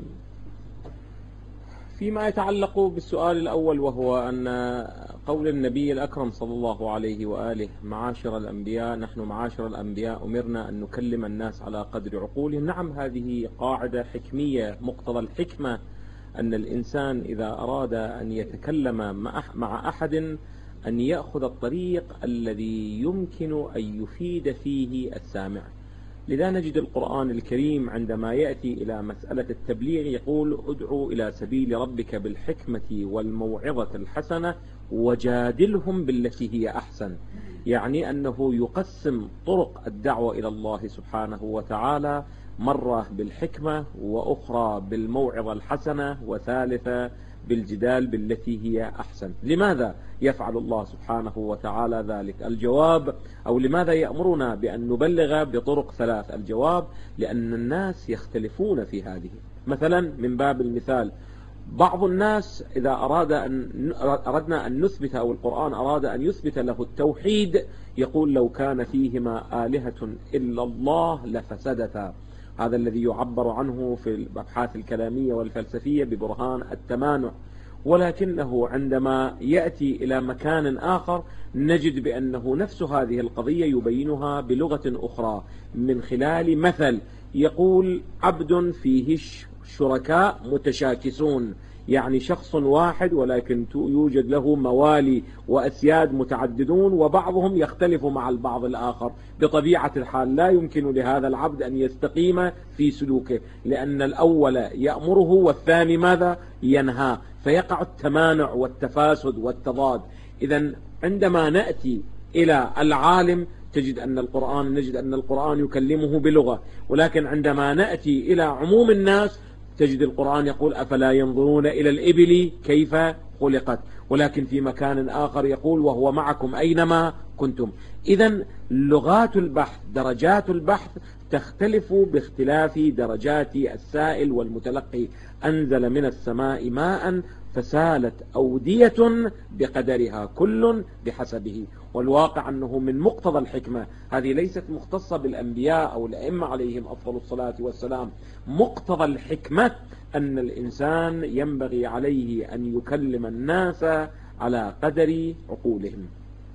فيما يتعلق بالسؤال الأول، وهو أن قول النبي الأكرم صلى الله عليه وآله معاشر الأنبياء، نحن معاشر الأنبياء أمرنا أن نكلم الناس على قدر عقولهم. نعم، هذه قاعدة حكمية، مقتضى الحكمة أن الإنسان إذا أراد أن يتكلم مع أحد أن يأخذ الطريق الذي يمكن أن يفيد فيه السامع. لذا نجد القرآن الكريم عندما يأتي إلى مسألة التبليغ يقول: ادعو إلى سبيل ربك بالحكمة والموعظة الحسنة وجادلهم بالتي هي أحسن. يعني أنه يقسم طرق الدعوة إلى الله سبحانه وتعالى، مرة بالحكمة، وأخرى بالموعظة الحسنة، وثالثة بالجدال بالتي هي أحسن. لماذا يفعل الله سبحانه وتعالى ذلك؟ الجواب، أو لماذا يأمرنا بأن نبلغ بطرق ثلاث؟ الجواب: لأن الناس يختلفون في هذه. مثلا من باب المثال، بعض الناس إذا أراد أن أردنا أن نثبت، أو القرآن أراد أن يثبت له التوحيد، يقول: لو كان فيهما آلهة إلا الله لفسدتا. هذا الذي يعبر عنه في الأبحاث الكلامية والفلسفية ببرهان التمانع. ولكنه عندما يأتي إلى مكان آخر نجد بأنه نفس هذه القضية يبينها بلغة أخرى من خلال مثل، يقول: عبد فيه شركاء متشاكسون، يعني شخص واحد ولكن يوجد له موالي وأسياد متعددون، وبعضهم يختلف مع البعض الآخر. بطبيعة الحال لا يمكن لهذا العبد أن يستقيم في سلوكه، لأن الأول يأمره والثاني ماذا؟ ينهى، فيقع التمانع والتفاسد والتضاد. إذن عندما نأتي إلى العالم تجد أن القرآن نجد أن القرآن يكلمه بلغة، ولكن عندما نأتي إلى عموم الناس تجد القرآن يقول: أفلا ينظرون إلى الإبل كيف خلقت، ولكن في مكان آخر يقول: وهو معكم أينما كنتم. إذن لغات البحث، درجات البحث تختلف باختلاف درجات السائل والمتلقي. أنزل من السماء ماء فسالت أودية بقدرها كل بحسبه. والواقع أنه من مقتضى الحكمة، هذه ليست مختصة بالأنبياء أو الأئمة عليهم أفضل الصلاة والسلام، مقتضى الحكمة أن الإنسان ينبغي عليه أن يكلم الناس على قدر عقولهم.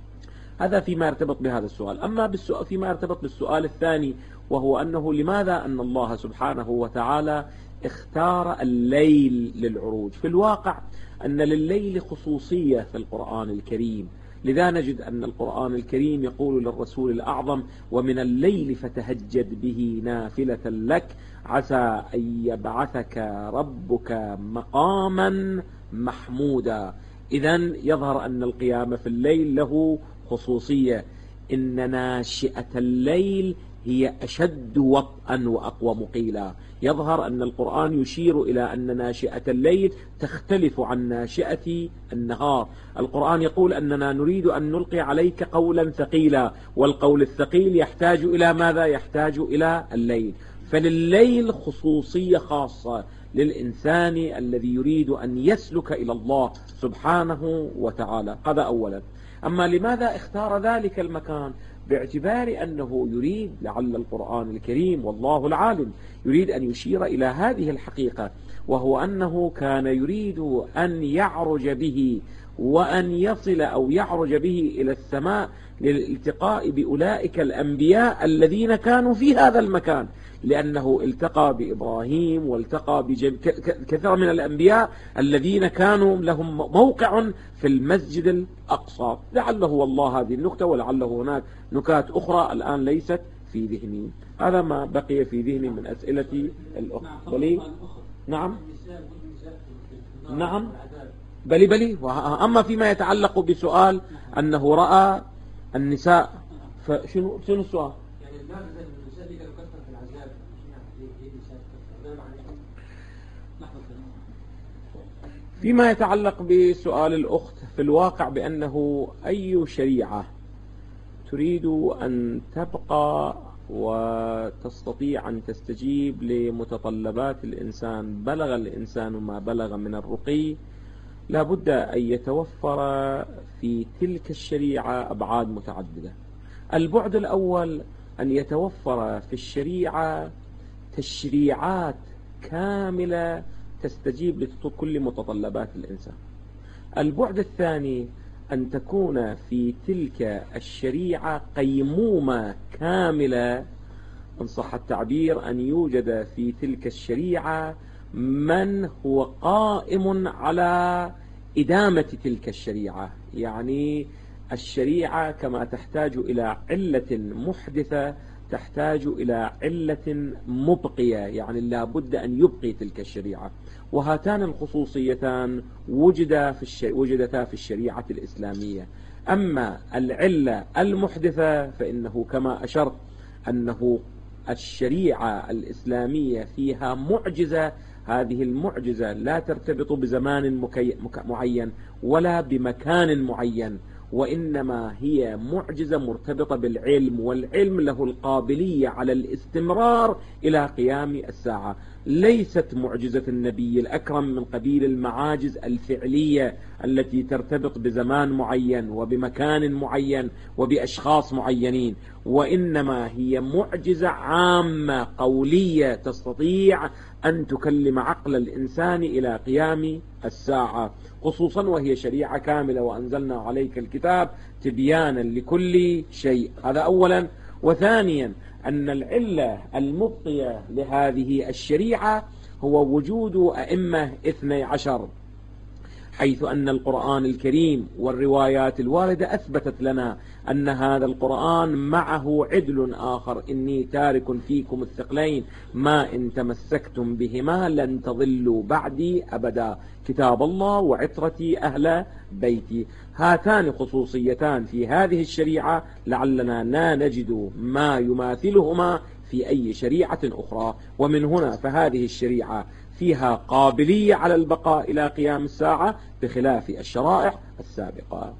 هذا فيما يرتبط بهذا السؤال. أما بالسؤال فيما يرتبط بالسؤال الثاني، وهو أنه لماذا أن الله سبحانه وتعالى اختار الليل للعروج؟ في الواقع أن لليل خصوصية في القرآن الكريم، لذا نجد أن القرآن الكريم يقول للرسول الأعظم: ومن الليل فتهجد به نافلة لك عسى أن يبعثك ربك مقاما محمودا. إذن يظهر أن القيام في الليل له خصوصية، إن ناشئة الليل هي أشد وطئا وأقوى قيلا. يظهر أن القرآن يشير إلى أن ناشئة الليل تختلف عن ناشئة النهار. القرآن يقول أننا نريد أن نلقي عليك قولا ثقيلا، والقول الثقيل يحتاج إلى ماذا؟ يحتاج إلى الليل. فلليل خصوصية خاصة للإنسان الذي يريد أن يسلك إلى الله سبحانه وتعالى. هذا أولا. أما لماذا اختار ذلك المكان؟ باعتبار أنه يريد، لعل القرآن الكريم والله العالم يريد أن يشير إلى هذه الحقيقة، وهو أنه كان يريد أن يعرج به وأن يصل أو يعرج به إلى السماء للالتقاء بأولئك الأنبياء الذين كانوا في هذا المكان، لأنه التقى بإبراهيم والتقى بكثير من الأنبياء الذين كانوا لهم موقع في المسجد الأقصى. لعله والله هذه النكتة، ولعله هناك نكات أخرى الآن ليست في ذهني. هذا ما بقي في ذهني من أسئلة الأخت. بلي نعم نعم بلي بلي. أما فيما يتعلق بسؤال أنه رأى النساء، فشنو شنو السؤال؟ فيما يتعلق بسؤال الأخت، في الواقع بأنه أي شريعة تريد أن تبقى وتستطيع أن تستجيب لمتطلبات الإنسان، بلغ الإنسان ما بلغ من الرقي، لا بد أن يتوفر في تلك الشريعة أبعاد متعددة. البعد الأول أن يتوفر في الشريعة تشريعات كاملة تستجيب لكل متطلبات الإنسان. البعد الثاني أن تكون في تلك الشريعة قيمومة كاملة، إن صح التعبير، أن يوجد في تلك الشريعة من هو قائم على إدامة تلك الشريعة. يعني الشريعة كما تحتاج إلى علة محدثة تحتاج إلى علة مبقية، يعني لا بد أن يبقي تلك الشريعة. وهاتان الخصوصيتان وجدا في الشي... وجدتا في الشريعة الإسلامية. أما العلة المحدثة فإنه كما أشرت أنه الشريعة الإسلامية فيها معجزة، هذه المعجزة لا ترتبط بزمان مكي... مك... معين ولا بمكان معين، وإنما هي معجزة مرتبطة بالعلم، والعلم له القابلية على الاستمرار إلى قيام الساعة. ليست معجزة النبي الأكرم من قبيل المعاجز الفعلية التي ترتبط بزمان معين وبمكان معين وبأشخاص معينين، وإنما هي معجزة عامة قولية تستطيع أن تكلم عقل الإنسان إلى قيام الساعة، خصوصا وهي شريعة كاملة، وأنزلنا عليك الكتاب تبيانا لكل شيء. هذا أولا. وثانيا أن العلة المبقية لهذه الشريعة هو وجود أئمة اثني عشر، حيث أن القرآن الكريم والروايات الواردة أثبتت لنا أن هذا القرآن معه عدل آخر: إني تارك فيكم الثقلين ما إن تمسكتم بهما لن تضلوا بعدي أبدا، كتاب الله وعترتي أهل بيتي. هاتان خصوصيتان في هذه الشريعة لعلنا لا نجد ما يماثلهما في أي شريعة أخرى، ومن هنا فهذه الشريعة فيها قابلية على البقاء إلى قيام الساعة بخلاف الشرائع السابقة.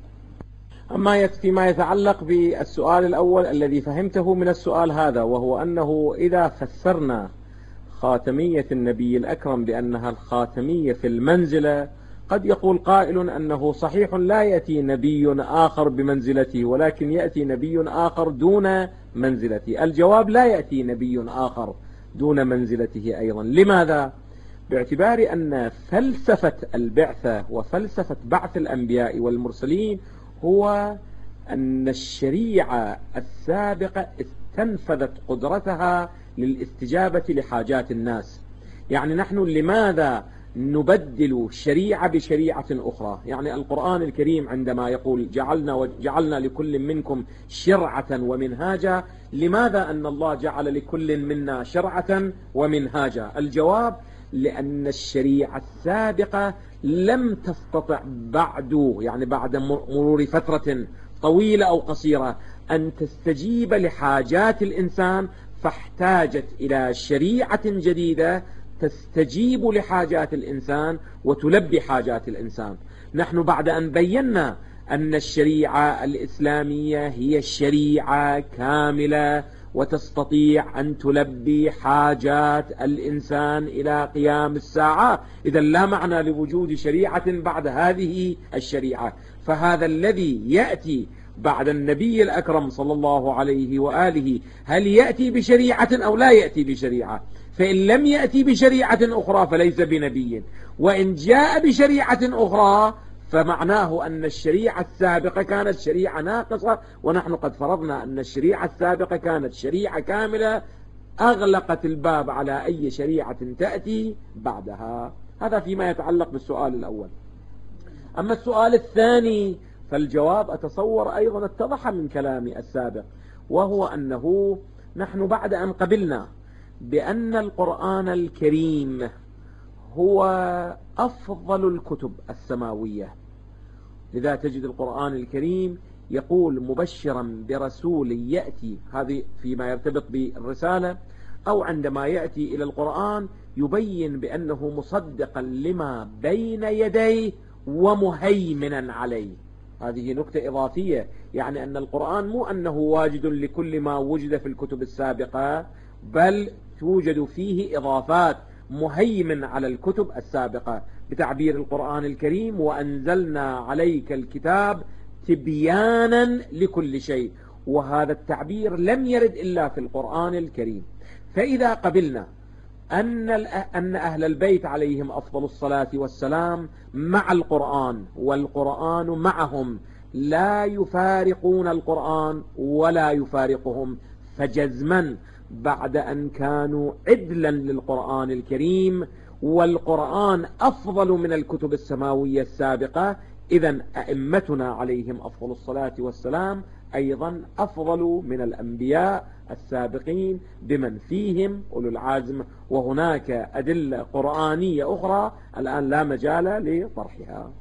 أما فيما يتعلق بالسؤال الأول الذي فهمته من السؤال هذا، وهو أنه إذا فسرنا خاتمية النبي الأكرم بأنها الخاتمية في المنزلة، قد يقول قائل أنه صحيح لا يأتي نبي آخر بمنزلته، ولكن يأتي نبي آخر دون منزلته. الجواب: لا يأتي نبي آخر دون منزلته أيضا. لماذا؟ باعتبار أن فلسفة البعثة وفلسفة بعث الأنبياء والمرسلين هو أن الشريعة السابقة استنفذت قدرتها للاستجابة لحاجات الناس. يعني نحن لماذا نبدل شريعة بشريعة أخرى. يعني القرآن الكريم عندما يقول جعلنا وجعلنا لكل منكم شرعة ومنهاجا، لماذا أن الله جعل لكل منا شرعة ومنهاجا؟ الجواب: لأن الشريعة السابقة لم تستطع بعد، يعني بعد مرور فترة طويلة أو قصيرة، أن تستجيب لحاجات الإنسان، فاحتاجت إلى شريعة جديدة تستجيب لحاجات الإنسان وتلبي حاجات الإنسان. نحن بعد أن بينا أن الشريعة الإسلامية هي شريعة كاملة وتستطيع أن تلبي حاجات الإنسان إلى قيام الساعة، إذا لا معنى لوجود شريعة بعد هذه الشريعة. فهذا الذي يأتي بعد النبي الأكرم صلى الله عليه وآله، هل يأتي بشريعة أو لا يأتي بشريعة؟ فإن لم يأتي بشريعة أخرى فليس بنبي، وإن جاء بشريعة أخرى فمعناه أن الشريعة السابقة كانت شريعة ناقصة، ونحن قد فرضنا أن الشريعة السابقة كانت شريعة كاملة أغلقت الباب على أي شريعة تأتي بعدها. هذا فيما يتعلق بالسؤال الأول. أما السؤال الثاني فالجواب أتصور أيضا اتضح من كلامي السابق، وهو أنه نحن بعد أن قبلنا بأن القرآن الكريم هو أفضل الكتب السماوية، لذا تجد القرآن الكريم يقول مبشرا برسول يأتي، هذه فيما يرتبط بالرسالة، أو عندما يأتي إلى القرآن يبين بأنه مصدقا لما بين يديه ومهيمنا عليه. هذه نكتة إضافية، يعني أن القرآن مو أنه واجد لكل ما وجد في الكتب السابقة، بل توجد فيه إضافات مهيمن على الكتب السابقة، بتعبير القرآن الكريم: وأنزلنا عليك الكتاب تبيانا لكل شيء. وهذا التعبير لم يرد إلا في القرآن الكريم. فإذا قبلنا أن أن أهل البيت عليهم أفضل الصلاة والسلام مع القرآن والقرآن معهم، لا يفارقون القرآن ولا يفارقهم، فجزما بعد أن كانوا عدلا للقرآن الكريم والقرآن أفضل من الكتب السماوية السابقة، إذن أئمتنا عليهم أفضل الصلاة والسلام أيضا أفضل من الأنبياء السابقين بمن فيهم أولو العزم. وهناك أدلة قرآنية أخرى الآن لا مجال لطرحها.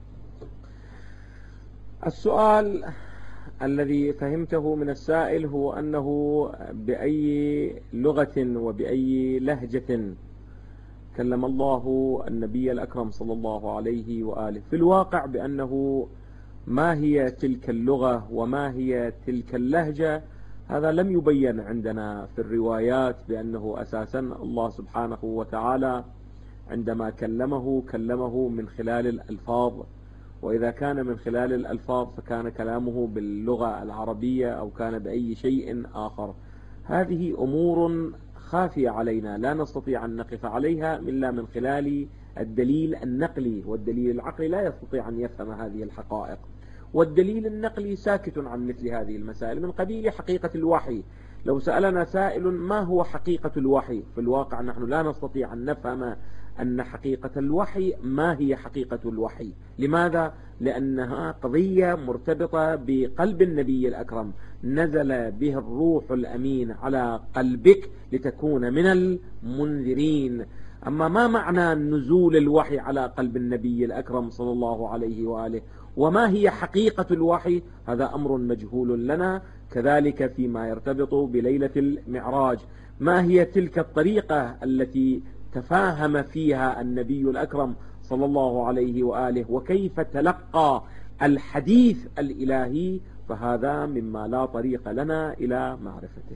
السؤال الذي فهمته من السائل هو أنه بأي لغة وبأي لهجة كلم الله النبي الأكرم صلى الله عليه وآله. في الواقع بأنه ما هي تلك اللغة وما هي تلك اللهجة هذا لم يبين عندنا في الروايات، بأنه أساسا الله سبحانه وتعالى عندما كلمه كلمه من خلال الألفاظ، وإذا كان من خلال الألفاظ فكان كلامه باللغة العربية أو كان بأي شيء آخر. هذه أمور خافية علينا لا نستطيع أن نقف عليها إلا من خلال الدليل النقلي، والدليل العقلي لا يستطيع أن يفهم هذه الحقائق، والدليل النقلي ساكت عن مثل هذه المسائل من قبيل حقيقة الوحي. لو سألنا سائل ما هو حقيقة الوحي، في الواقع نحن لا نستطيع أن نفهم أن حقيقة الوحي ما هي حقيقة الوحي. لماذا؟ لأنها قضية مرتبطة بقلب النبي الأكرم، نزل به الروح الأمين على قلبك لتكون من المنذرين. أما ما معنى نزول الوحي على قلب النبي الأكرم صلى الله عليه وآله، وما هي حقيقة الوحي، هذا أمر مجهول لنا. كذلك فيما يرتبط بليلة المعراج، ما هي تلك الطريقة التي تفاهم فيها النبي الأكرم صلى الله عليه وآله، وكيف تلقى الحديث الإلهي، فهذا مما لا طريق لنا إلى معرفته.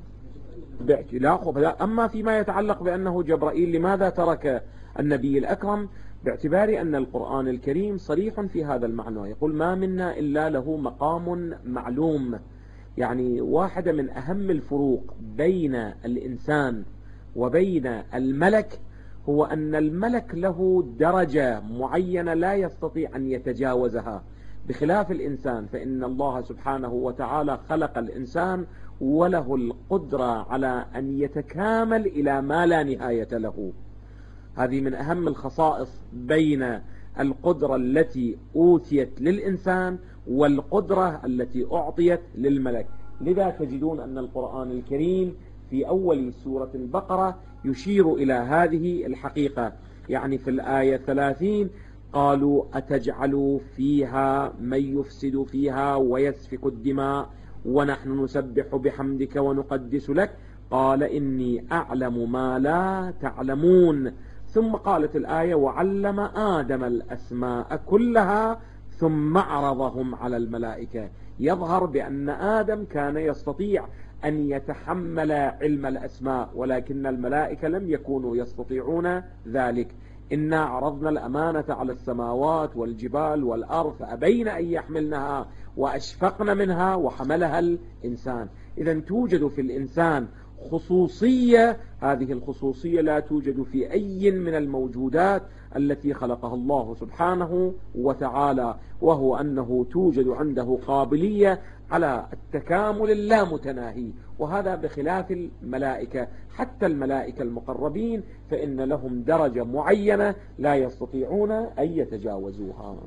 أما فيما يتعلق بأنه جبرائيل لماذا ترك النبي الأكرم، باعتبار أن القرآن الكريم صريح في هذا المعنى، يقول ما منا إلا له مقام معلوم. يعني واحدة من أهم الفروق بين الإنسان وبين الملك هو أن الملك له درجة معينة لا يستطيع أن يتجاوزها، بخلاف الإنسان فإن الله سبحانه وتعالى خلق الإنسان وله القدرة على أن يتكامل إلى ما لا نهاية له. هذه من أهم الخصائص بين القدرة التي أوتيت للإنسان والقدرة التي أعطيت للملك. لذا تجدون أن القرآن الكريم في أول سورة البقرة يشير إلى هذه الحقيقة. يعني في الآية ثلاثين قالوا أتجعل فيها من يفسد فيها ويسفك الدماء ونحن نسبح بحمدك ونقدس لك قال إني أعلم ما لا تعلمون. ثم قالت الآية وعلم آدم الأسماء كلها ثم عرضهم على الملائكة. يظهر بأن آدم كان يستطيع أن يتحمل علم الأسماء، ولكن الملائكة لم يكونوا يستطيعون ذلك. إنا عرضنا الأمانة على السماوات والجبال والأرض فأبين أن يحملنها وأشفقن منها وحملها الإنسان. إذا توجد في الإنسان خصوصية، هذه الخصوصية لا توجد في أي من الموجودات التي خلقها الله سبحانه وتعالى، وهو أنه توجد عنده قابلية على التكامل اللامتناهي، وهذا بخلاف الملائكة. حتى الملائكة المقربين فإن لهم درجة معينة لا يستطيعون أن يتجاوزوها.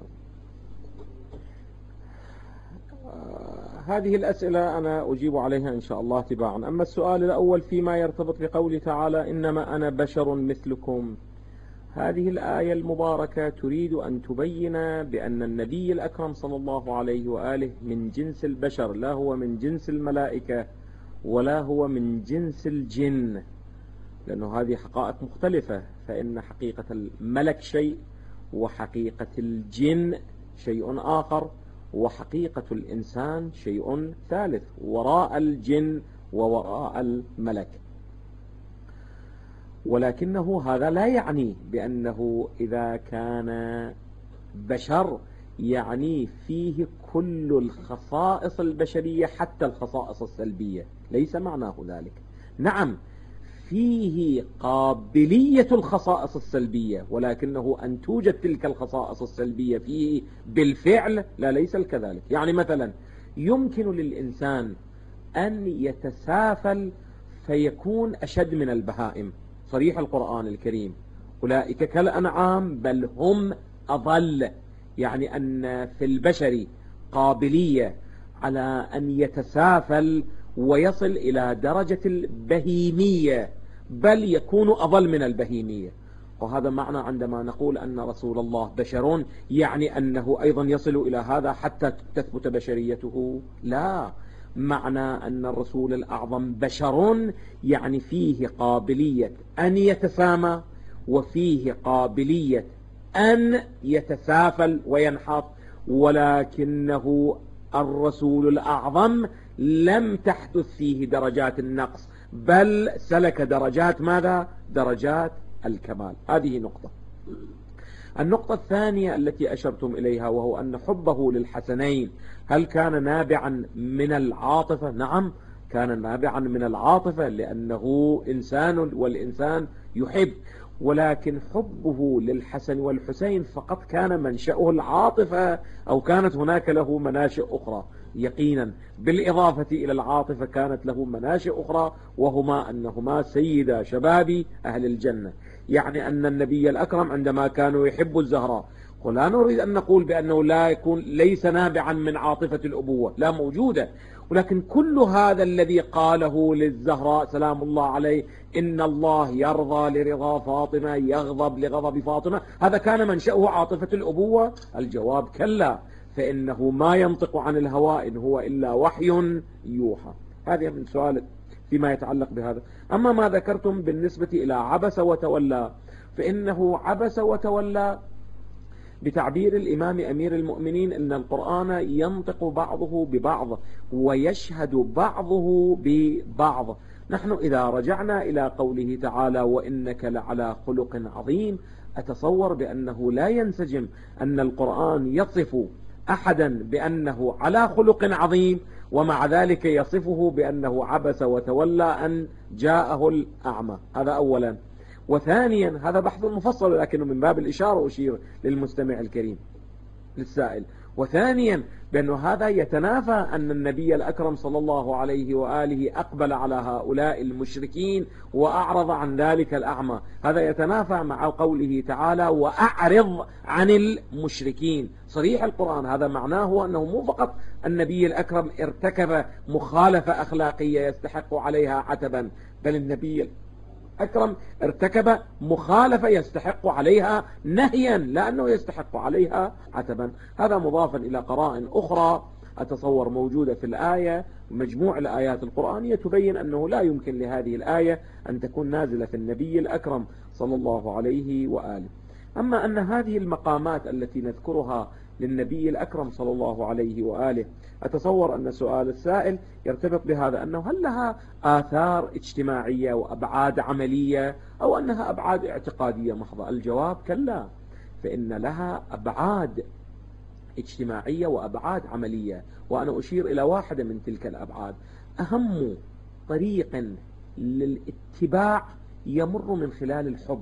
هذه الأسئلة أنا أجيب عليها إن شاء الله تباعا. أما السؤال الأول فيما يرتبط بقول تعالى إنما أنا بشر مثلكم، هذه الآية المباركة تريد أن تبين بأن النبي الأكرم صلى الله عليه وآله من جنس البشر، لا هو من جنس الملائكة ولا هو من جنس الجن، لأنه هذه حقائق مختلفة. فإن حقيقة الملك شيء وحقيقة الجن شيء آخر وحقيقة الإنسان شيء ثالث وراء الجن ووراء الملك. ولكنه هذا لا يعني بأنه إذا كان بشر يعني فيه كل الخصائص البشرية حتى الخصائص السلبية، ليس معناه ذلك. نعم فيه قابلية الخصائص السلبية، ولكنه أن توجد تلك الخصائص السلبية فيه بالفعل لا، ليس كذلك. يعني مثلا يمكن للإنسان أن يتسافل فيكون أشد من البهائم، صريح القرآن الكريم أولئك كالأنعام بل هم أضل. يعني أن في البشر قابلية على أن يتسافل ويصل إلى درجة البهيمية، بل يكون أضل من البهيمية. وهذا معنى عندما نقول أن رسول الله بشر يعني أنه أيضا يصل إلى هذا حتى تثبت بشريته؟ لا، معنى أن الرسول الأعظم بشر يعني فيه قابلية أن يتسامى وفيه قابلية أن يتسافل وينحط، ولكنه الرسول الأعظم لم تحدث فيه درجات النقص، بل سلك درجات ماذا؟ درجات الكمال. هذه نقطة. النقطة الثانية التي أشرتم إليها وهو أن حبه للحسنين هل كان نابعا من العاطفة؟ نعم كان نابعا من العاطفة، لأنه إنسان والإنسان يحب، ولكن حبه للحسن والحسين فقط كان منشأه العاطفة أو كانت هناك له مناشئ أخرى؟ يقينا بالإضافة إلى العاطفة كانت له مناشئ أخرى، وهما أنهما سيدا شباب أهل الجنة. يعني أن النبي الأكرم عندما كانوا يحبوا الزهراء، ولا نريد أن نقول بأنه لا يكون ليس نابعا من عاطفة الأبوة، لا موجودة، ولكن كل هذا الذي قاله للزهراء سلام الله عليه إن الله يرضى لرضا فاطمة يغضب لغضب فاطمة، هذا كان منشأه عاطفة الأبوة؟ الجواب كلا، فإنه ما ينطق عن الهوى إن هو إلا وحي يوحى. هذا من سؤال فيما يتعلق بهذا. أما ما ذكرتم بالنسبة إلى عبس وتولى، فإنه عبس وتولى بتعبير الإمام أمير المؤمنين إن القرآن ينطق بعضه ببعض ويشهد بعضه ببعض. نحن إذا رجعنا إلى قوله تعالى وإنك لعلى خلق عظيم، أتصور بأنه لا ينسجم أن القرآن يصف أحدا بأنه على خلق عظيم ومع ذلك يصفه بأنه عبس وتولى أن جاءه الأعمى. هذا أولا. وثانيا هذا بحث مفصل، لكنه من باب الإشارة أشير للمستمع الكريم للسائل، وثانيا بأن هذا يتنافى أن النبي الأكرم صلى الله عليه وآله أقبل على هؤلاء المشركين وأعرض عن ذلك الأعمى. هذا يتنافى مع قوله تعالى وأعرض عن المشركين. صريح القرآن هذا معناه أنه مو فقط النبي الأكرم ارتكب مخالفة أخلاقية يستحق عليها عتبا، بل النبي أكرم ارتكب مخالفة يستحق عليها نهيا، لأنه يستحق عليها عتبا. هذا مضافا إلى قرائن أخرى أتصور موجودة في الآية. مجموع الآيات القرآنية تبين أنه لا يمكن لهذه الآية أن تكون نازلة في النبي الأكرم صلى الله عليه وآله. أما أن هذه المقامات التي نذكرها للنبي الأكرم صلى الله عليه وآله، أتصور أن سؤال السائل يرتبط بهذا، أنه هل لها آثار اجتماعية وأبعاد عملية أو أنها أبعاد اعتقادية محضة؟ الجواب كلا، فإن لها أبعاد اجتماعية وأبعاد عملية، وأنا أشير إلى واحدة من تلك الأبعاد. أهم طريق للاتباع يمر من خلال الحب.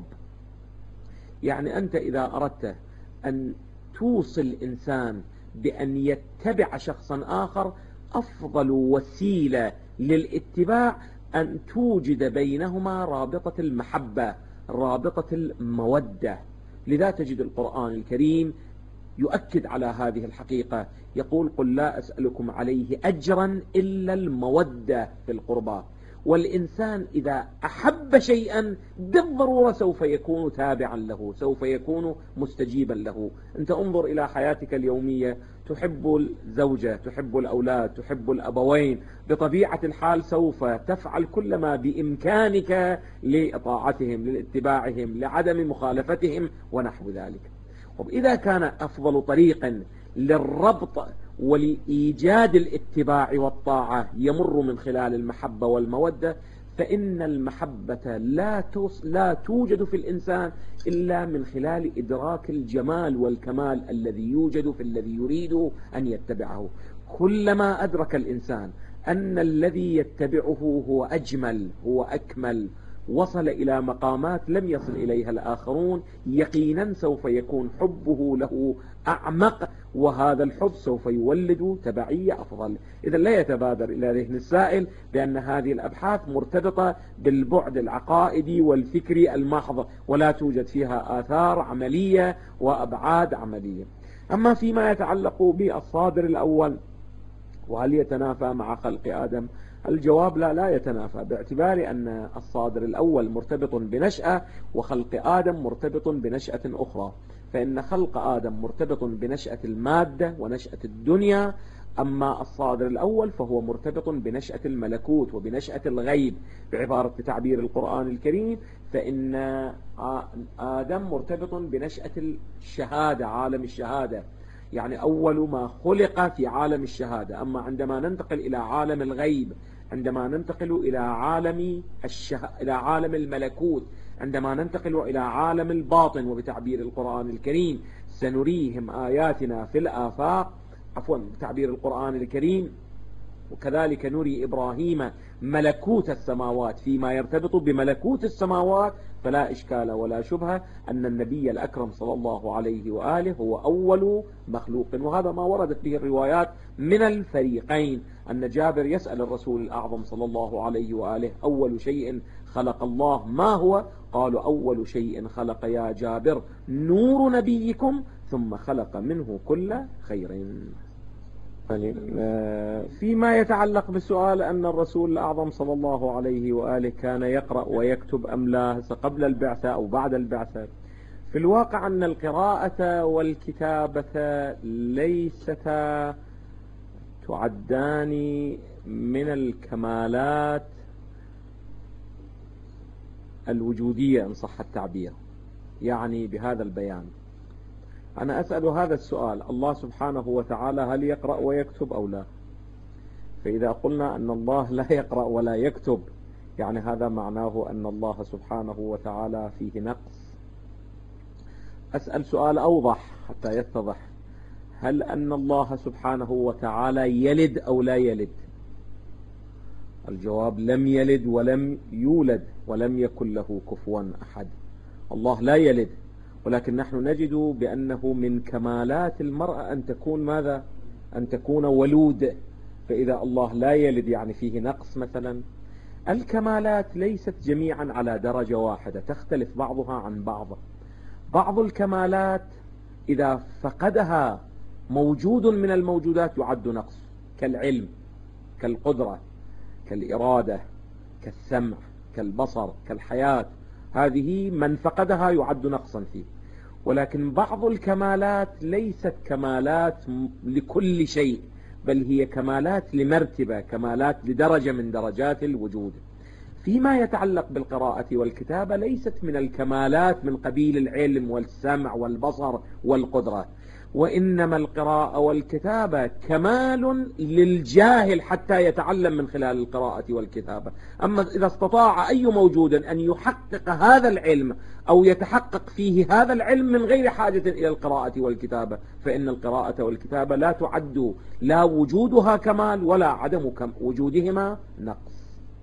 يعني أنت إذا أردت أن توصل إنسان بأن يتبع شخصا آخر، أفضل وسيلة للاتباع أن توجد بينهما رابطة المحبة، رابطة المودة. لذا تجد القرآن الكريم يؤكد على هذه الحقيقة، يقول قل لا أسألكم عليه أجرا إلا المودة في القربى. والإنسان إذا أحب شيئا بالضرورة سوف يكون تابعا له، سوف يكون مستجيبا له. أنت انظر إلى حياتك اليومية، تحب الزوجة، تحب الأولاد، تحب الأبوين، بطبيعة الحال سوف تفعل كل ما بإمكانك لإطاعتهم، لاتباعهم، لعدم مخالفتهم ونحو ذلك. وإذا كان أفضل طريق للربط ولإيجاد الاتباع والطاعة يمر من خلال المحبة والمودة، فإن المحبة لا لا توجد في الإنسان إلا من خلال إدراك الجمال والكمال الذي يوجد في الذي يريد أن يتبعه. كلما أدرك الإنسان أن الذي يتبعه هو أجمل، هو أكمل، وصل إلى مقامات لم يصل إليها الآخرون، يقينا سوف يكون حبه له أعمق، وهذا الحب سوف يولد تبعية أفضل. إذا لا يتبادر إلى ذهن السائل بأن هذه الأبحاث مرتبطة بالبعد العقائدي والفكري المحض، ولا توجد فيها آثار عملية وأبعاد عملية. أما فيما يتعلق بالصادر الأول، وهل يتنافى مع خلق آدم؟ الجواب لا، لا يتنافى، باعتبار أن الصادر الأول مرتبط بنشأة، وخلق آدم مرتبط بنشأة أخرى. فإن خلق آدم مرتبط بنشأة المادة ونشأة الدنيا، أما الصادر الأول فهو مرتبط بنشأة الملكوت وبنشأة الغيب. بعبارة تعبير القرآن الكريم، فإن آدم مرتبط بنشأة الشهادة، عالم الشهادة، يعني أول ما خلق في عالم الشهادة. أما عندما ننتقل إلى عالم الغيب، عندما ننتقل إلى عالم الشه... إلى عالم الملكوت، عندما ننتقل إلى عالم الباطن، وبتعبير القرآن الكريم سنريهم آياتنا في الآفاق، عفوا بتعبير القرآن الكريم وكذلك نري إبراهيم ملكوت السماوات. فيما يرتبط بملكوت السماوات فلا إشكال ولا شبهة أن النبي الأكرم صلى الله عليه وآله هو أول مخلوق. وهذا ما وردت به الروايات من الفريقين، أن جابر يسأل الرسول الأعظم صلى الله عليه وآله أول شيء خلق الله ما هو؟ قالوا أول شيء خلق يا جابر نور نبيكم ثم خلق منه كل خير. فيما يتعلق بالسؤال أن الرسول الأعظم صلى الله عليه وآله كان يقرأ ويكتب أم لا قبل البعثة أو بعد البعثة، في الواقع أن القراءة والكتابة ليستا تعدان من الكمالات الوجودية إن صح التعبير. يعني بهذا البيان أنا أسأل هذا السؤال: الله سبحانه وتعالى هل يقرأ ويكتب أو لا؟ فإذا قلنا أن الله لا يقرأ ولا يكتب، يعني هذا معناه أن الله سبحانه وتعالى فيه نقص. أسأل سؤال أوضح حتى يتضح: هل أن الله سبحانه وتعالى يلد أو لا يلد؟ الجواب: لم يلد ولم يولد ولم يكن له كفوا أحد. الله لا يلد، ولكن نحن نجد بأنه من كمالات المرأة أن تكون ماذا؟ أن تكون ولود. فإذا الله لا يلد يعني فيه نقص مثلا. الكمالات ليست جميعا على درجة واحدة، تختلف بعضها عن بعض. بعض الكمالات إذا فقدها موجود من الموجودات يعد نقص، كالعلم، كالقدرة، كالإرادة، كالسمع، كالبصر، كالحياة. هذه من فقدها يعد نقصا فيه. ولكن بعض الكمالات ليست كمالات لكل شيء، بل هي كمالات لمرتبة، كمالات لدرجة من درجات الوجود. فيما يتعلق بالقراءة والكتابة ليست من الكمالات من قبيل العلم والسمع والبصر والقدرة، وإنما القراءة والكتابة كمال للجاهل حتى يتعلم من خلال القراءة والكتابة. أما إذا استطاع أي موجود أن يحقق هذا العلم أو يتحقق فيه هذا العلم من غير حاجة إلى القراءة والكتابة، فإن القراءة والكتابة لا تعد لا وجودها كمال ولا عدم وجودهما نقص.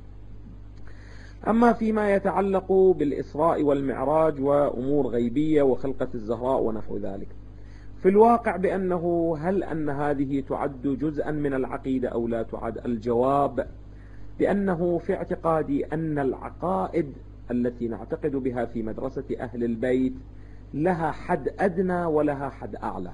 أما فيما يتعلق بالإسراء والمعراج وأمور غيبية وخلقة الزهراء ونحو ذلك، في الواقع بأنه هل أن هذه تعد جزءا من العقيدة أو لا تعد؟ الجواب بأنه في اعتقادي أن العقائد التي نعتقد بها في مدرسة أهل البيت لها حد أدنى ولها حد أعلى.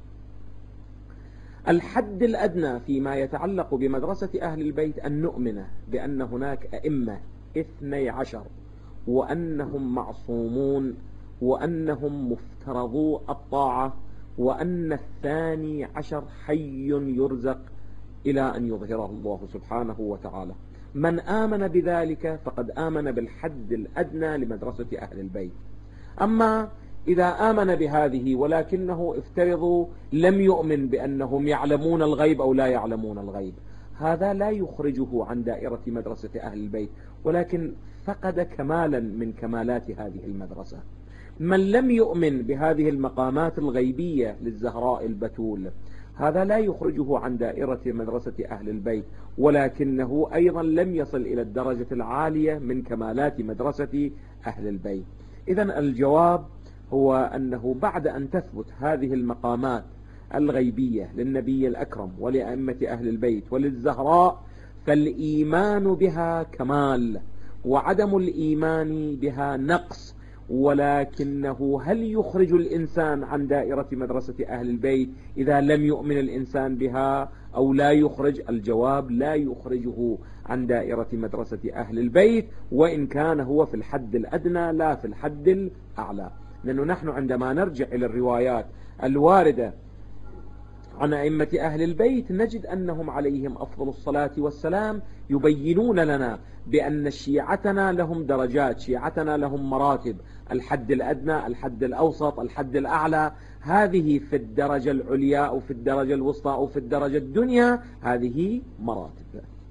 الحد الأدنى فيما يتعلق بمدرسة أهل البيت أن نؤمن بأن هناك أئمة اثني عشر، وأنهم معصومون، وأنهم مفترضو الطاعة، وأن الثاني عشر حي يرزق إلى أن يظهره الله سبحانه وتعالى. من آمن بذلك فقد آمن بالحد الأدنى لمدرسة أهل البيت. أما إذا آمن بهذه ولكنه افترضوا لم يؤمن بأنهم يعلمون الغيب أو لا يعلمون الغيب، هذا لا يخرجه عن دائرة مدرسة أهل البيت، ولكن فقد كمالا من كمالات هذه المدرسة. من لم يؤمن بهذه المقامات الغيبية للزهراء البتول، هذا لا يخرجه عن دائرة مدرسة أهل البيت، ولكنه أيضا لم يصل إلى الدرجة العالية من كمالات مدرسة أهل البيت. إذن الجواب هو أنه بعد أن تثبت هذه المقامات الغيبية للنبي الأكرم ولأئمة أهل البيت وللزهراء، فالإيمان بها كمال وعدم الإيمان بها نقص. ولكنه هل يخرج الإنسان عن دائرة مدرسة أهل البيت إذا لم يؤمن الإنسان بها أو لا يخرج؟ الجواب لا يخرجه عن دائرة مدرسة أهل البيت، وإن كان هو في الحد الأدنى لا في الحد الأعلى. لأنه نحن عندما نرجع إلى الروايات الواردة عن أئمة أهل البيت نجد أنهم عليهم أفضل الصلاة والسلام يبينون لنا بأن شيعتنا لهم درجات، شيعتنا لهم مراتب، الحد الأدنى، الحد الأوسط، الحد الأعلى. هذه في الدرجة العليا أو في الدرجة الوسطى أو في الدرجة الدنيا، هذه مراتب.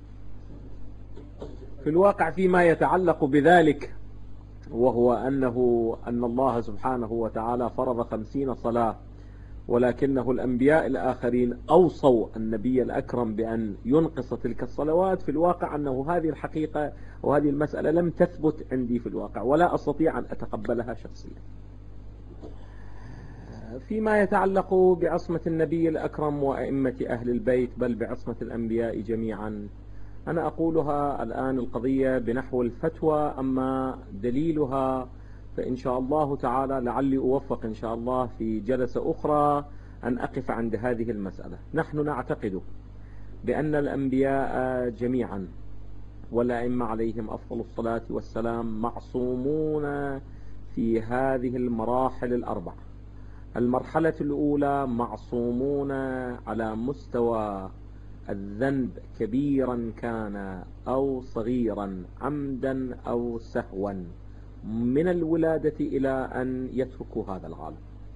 في الواقع فيما يتعلق بذلك، وهو أنه أن الله سبحانه وتعالى فرض خمسين صلاة، ولكنه الأنبياء الآخرين أوصوا النبي الأكرم بأن ينقص تلك الصلوات. في الواقع أنه هذه الحقيقة وهذه المسألة لم تثبت عندي في الواقع، ولا أستطيع أن أتقبلها شخصيا. فيما يتعلق بعصمة النبي الأكرم وأئمة أهل البيت، بل بعصمة الأنبياء جميعا، أنا أقولها الآن القضية بنحو الفتوى، أما دليلها فإن شاء الله تعالى لعلي أوفق إن شاء الله في جلسة أخرى أن أقف عند هذه المسألة. نحن نعتقد بأن الأنبياء جميعا والأئمة عليهم أفضل الصلاة والسلام معصومون في هذه المراحل الأربع. المرحلة الأولى معصومون على مستوى الذنب كبيرا كان أو صغيرا، عمدا أو سهوا، من الولادة إلى أن يتركوا هذا العالم.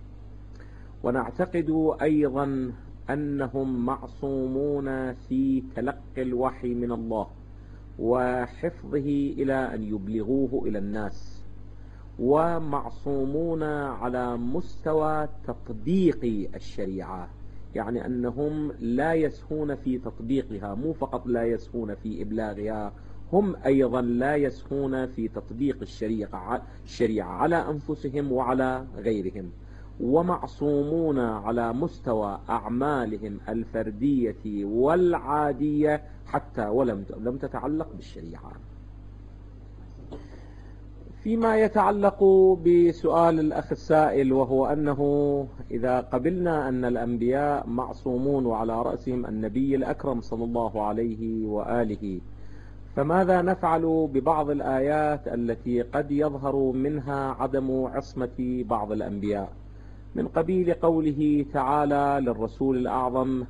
ونعتقد أيضا أنهم معصومون في تلقي الوحي من الله وحفظه إلى أن يبلغوه إلى الناس، ومعصومون على مستوى تطبيق الشريعة، يعني أنهم لا يسهون في تطبيقها، مو فقط لا يسهون في إبلاغها، هم أيضا لا يسهون في تطبيق الشريعة, الشريعة على أنفسهم وعلى غيرهم، ومعصومون على مستوى أعمالهم الفردية والعادية حتى ولم لم تتعلق بالشريعة. فيما يتعلق بسؤال الأخ السائل، وهو أنه إذا قبلنا أن الأنبياء معصومون وعلى رأسهم النبي الأكرم صلى الله عليه وآله، فماذا نفعل ببعض الآيات التي قد يظهر منها عدم عصمة بعض الأنبياء، من قبيل قوله تعالى للرسول الأعظم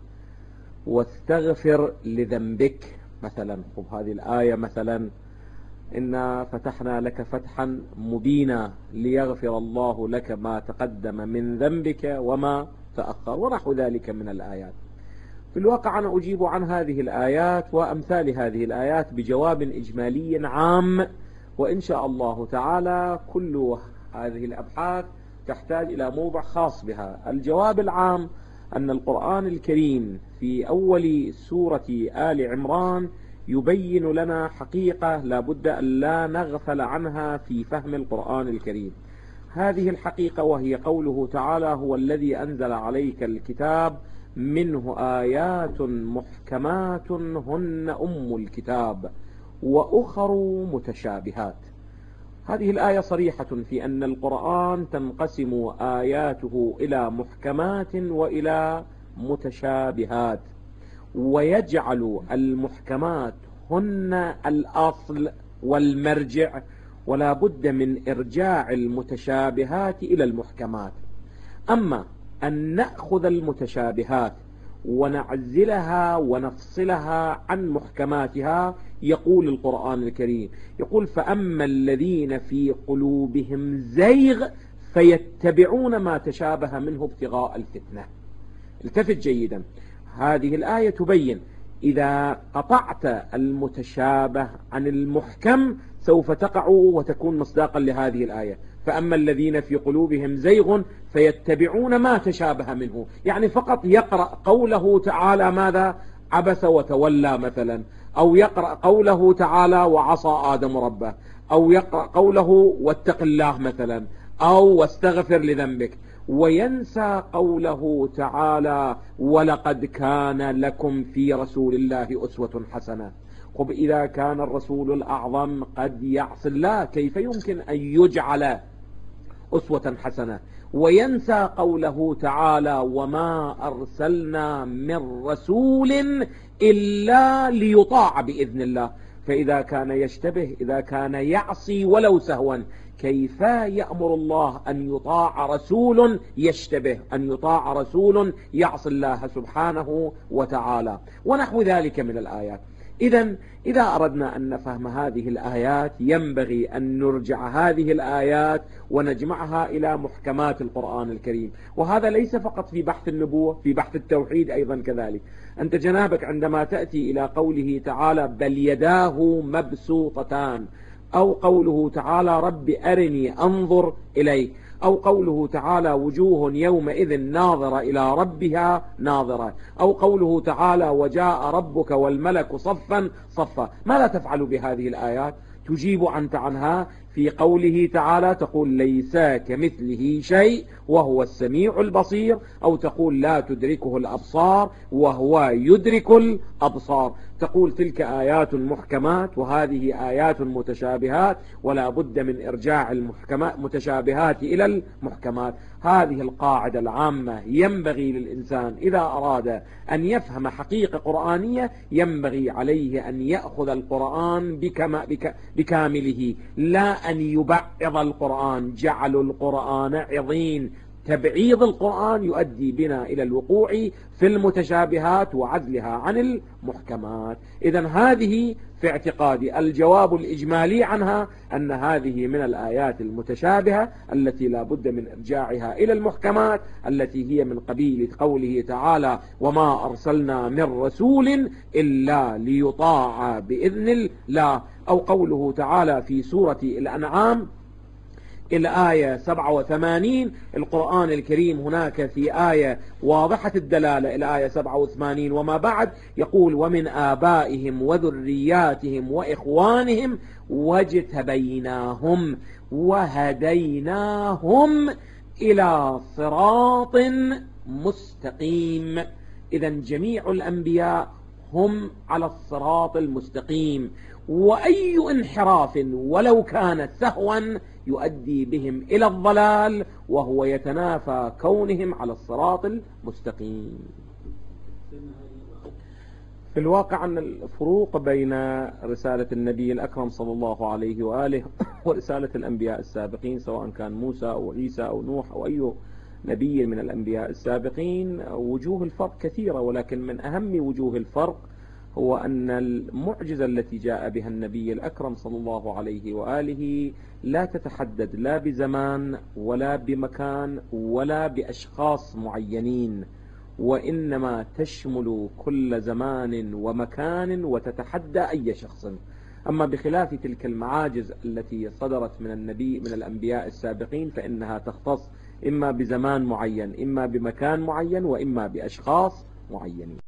واستغفر لذنبك مثلا. خب هذه الآية مثلا إنا فتحنا لك فتحا مبينا ليغفر الله لك ما تقدم من ذنبك وما تأخر، ونحو ذلك من الآيات. في الواقع أنا أجيب عن هذه الآيات وأمثال هذه الآيات بجواب إجمالي عام، وإن شاء الله تعالى كل هذه الأبحاث تحتاج إلى موضع خاص بها. الجواب العام أن القرآن الكريم في أول سورة آل عمران يبين لنا حقيقة لا بد أن لا نغفل عنها في فهم القرآن الكريم. هذه الحقيقة وهي قوله تعالى هو الذي أنزل عليك الكتاب منه آيات محكمات هن أم الكتاب وأخر متشابهات. هذه الآية صريحة في أن القرآن تنقسم آياته إلى محكمات وإلى متشابهات، ويجعل المحكمات هن الأصل والمرجع، ولا بد من إرجاع المتشابهات إلى المحكمات. أما أن نأخذ المتشابهات ونعزلها ونفصلها عن محكماتها، يقول القرآن الكريم يقول فأما الذين في قلوبهم زيغ فيتبعون ما تشابه منه ابتغاء الفتنة. التفت جيدا، هذه الآية تبين إذا قطعت المتشابه عن المحكم سوف تقع وتكون مصداقا لهذه الآية. فأما الذين في قلوبهم زيغ فيتبعون ما تشابه منه، يعني فقط يقرأ قوله تعالى ماذا عبس وتولى مثلا، أو يقرأ قوله تعالى وعصى آدم ربه، أو يقرأ قوله واتق الله مثلا، أو واستغفر لذنبك، وينسى قوله تعالى ولقد كان لكم في رسول الله أسوة حسنة. طب إذا كان الرسول الأعظم قد يعصي الله، كيف يمكن أن يجعل أسوة حسنة؟ وينسى قوله تعالى وما أرسلنا من رسول إلا ليطاع بإذن الله. فإذا كان يشتبه، إذا كان يعصي ولو سهوا، كيف يأمر الله أن يطاع رسول يشتبه، أن يطاع رسول يعصي الله سبحانه وتعالى، ونحو ذلك من الآيات. إذن إذا أردنا أن نفهم هذه الآيات ينبغي أن نرجع هذه الآيات ونجمعها إلى محكمات القرآن الكريم، وهذا ليس فقط في بحث النبوة، في بحث التوحيد أيضا كذلك. أنت جنابك عندما تأتي إلى قوله تعالى بل يداه مبسوطتان، أو قوله تعالى رب أرني أنظر إليك، أو قوله تعالى وجوه يومئذ ناظرة إلى ربها ناظرة، أو قوله تعالى وجاء ربك والملك صفا صفا. ماذا تفعل بهذه الآيات؟ تجيب أنت عنها في قوله تعالى تقول ليس كمثله شيء وهو السميع البصير، أو تقول لا تدركه الأبصار وهو يدرك الأبصار. تقول تلك آيات محكمات وهذه آيات متشابهات، ولا بد من إرجاع المتشابهات إلى المحكمات. هذه القاعدة العامة ينبغي للإنسان إذا أراد أن يفهم حقيقة قرآنية ينبغي عليه أن يأخذ القرآن بكما بك بكامله، لا أن يبعض القرآن. جعلوا القرآن عظيم، تبعيض القرآن يؤدي بنا إلى الوقوع في المتشابهات وعزلها عن المحكمات. إذن هذه في اعتقادي الجواب الإجمالي عنها أن هذه من الآيات المتشابهة التي لا بد من إرجاعها إلى المحكمات، التي هي من قبيل قوله تعالى وما أرسلنا من رسول إلا ليطاع بإذن الله، أو قوله تعالى في سورة الأنعام إلى آية سبعة وثمانين. القرآن الكريم هناك في آية واضحة الدلالة إلى آية سبعة وثمانين وما بعد يقول ومن آبائهم وذرياتهم وإخوانهم واجتبيناهم وهديناهم إلى صراط مستقيم. إذن جميع الأنبياء هم على الصراط المستقيم، وأي انحراف ولو كان سهوا يؤدي بهم إلى الضلال، وهو يتنافى كونهم على الصراط المستقيم. في الواقع أن الفروق بين رسالة النبي الأكرم صلى الله عليه وآله ورسالة الأنبياء السابقين سواء كان موسى أو عيسى أو نوح أو أي نبي من الأنبياء السابقين وجوه الفرق كثيرة، ولكن من أهم وجوه الفرق هو أن المعجزة التي جاء بها النبي الأكرم صلى الله عليه وآله لا تتحدد لا بزمان ولا بمكان ولا بأشخاص معينين، وإنما تشمل كل زمان ومكان وتتحدى أي شخص. أما بخلاف تلك المعاجز التي صدرت من النبي من الأنبياء السابقين فإنها تختص إما بزمان معين إما بمكان معين وإما بأشخاص معينين.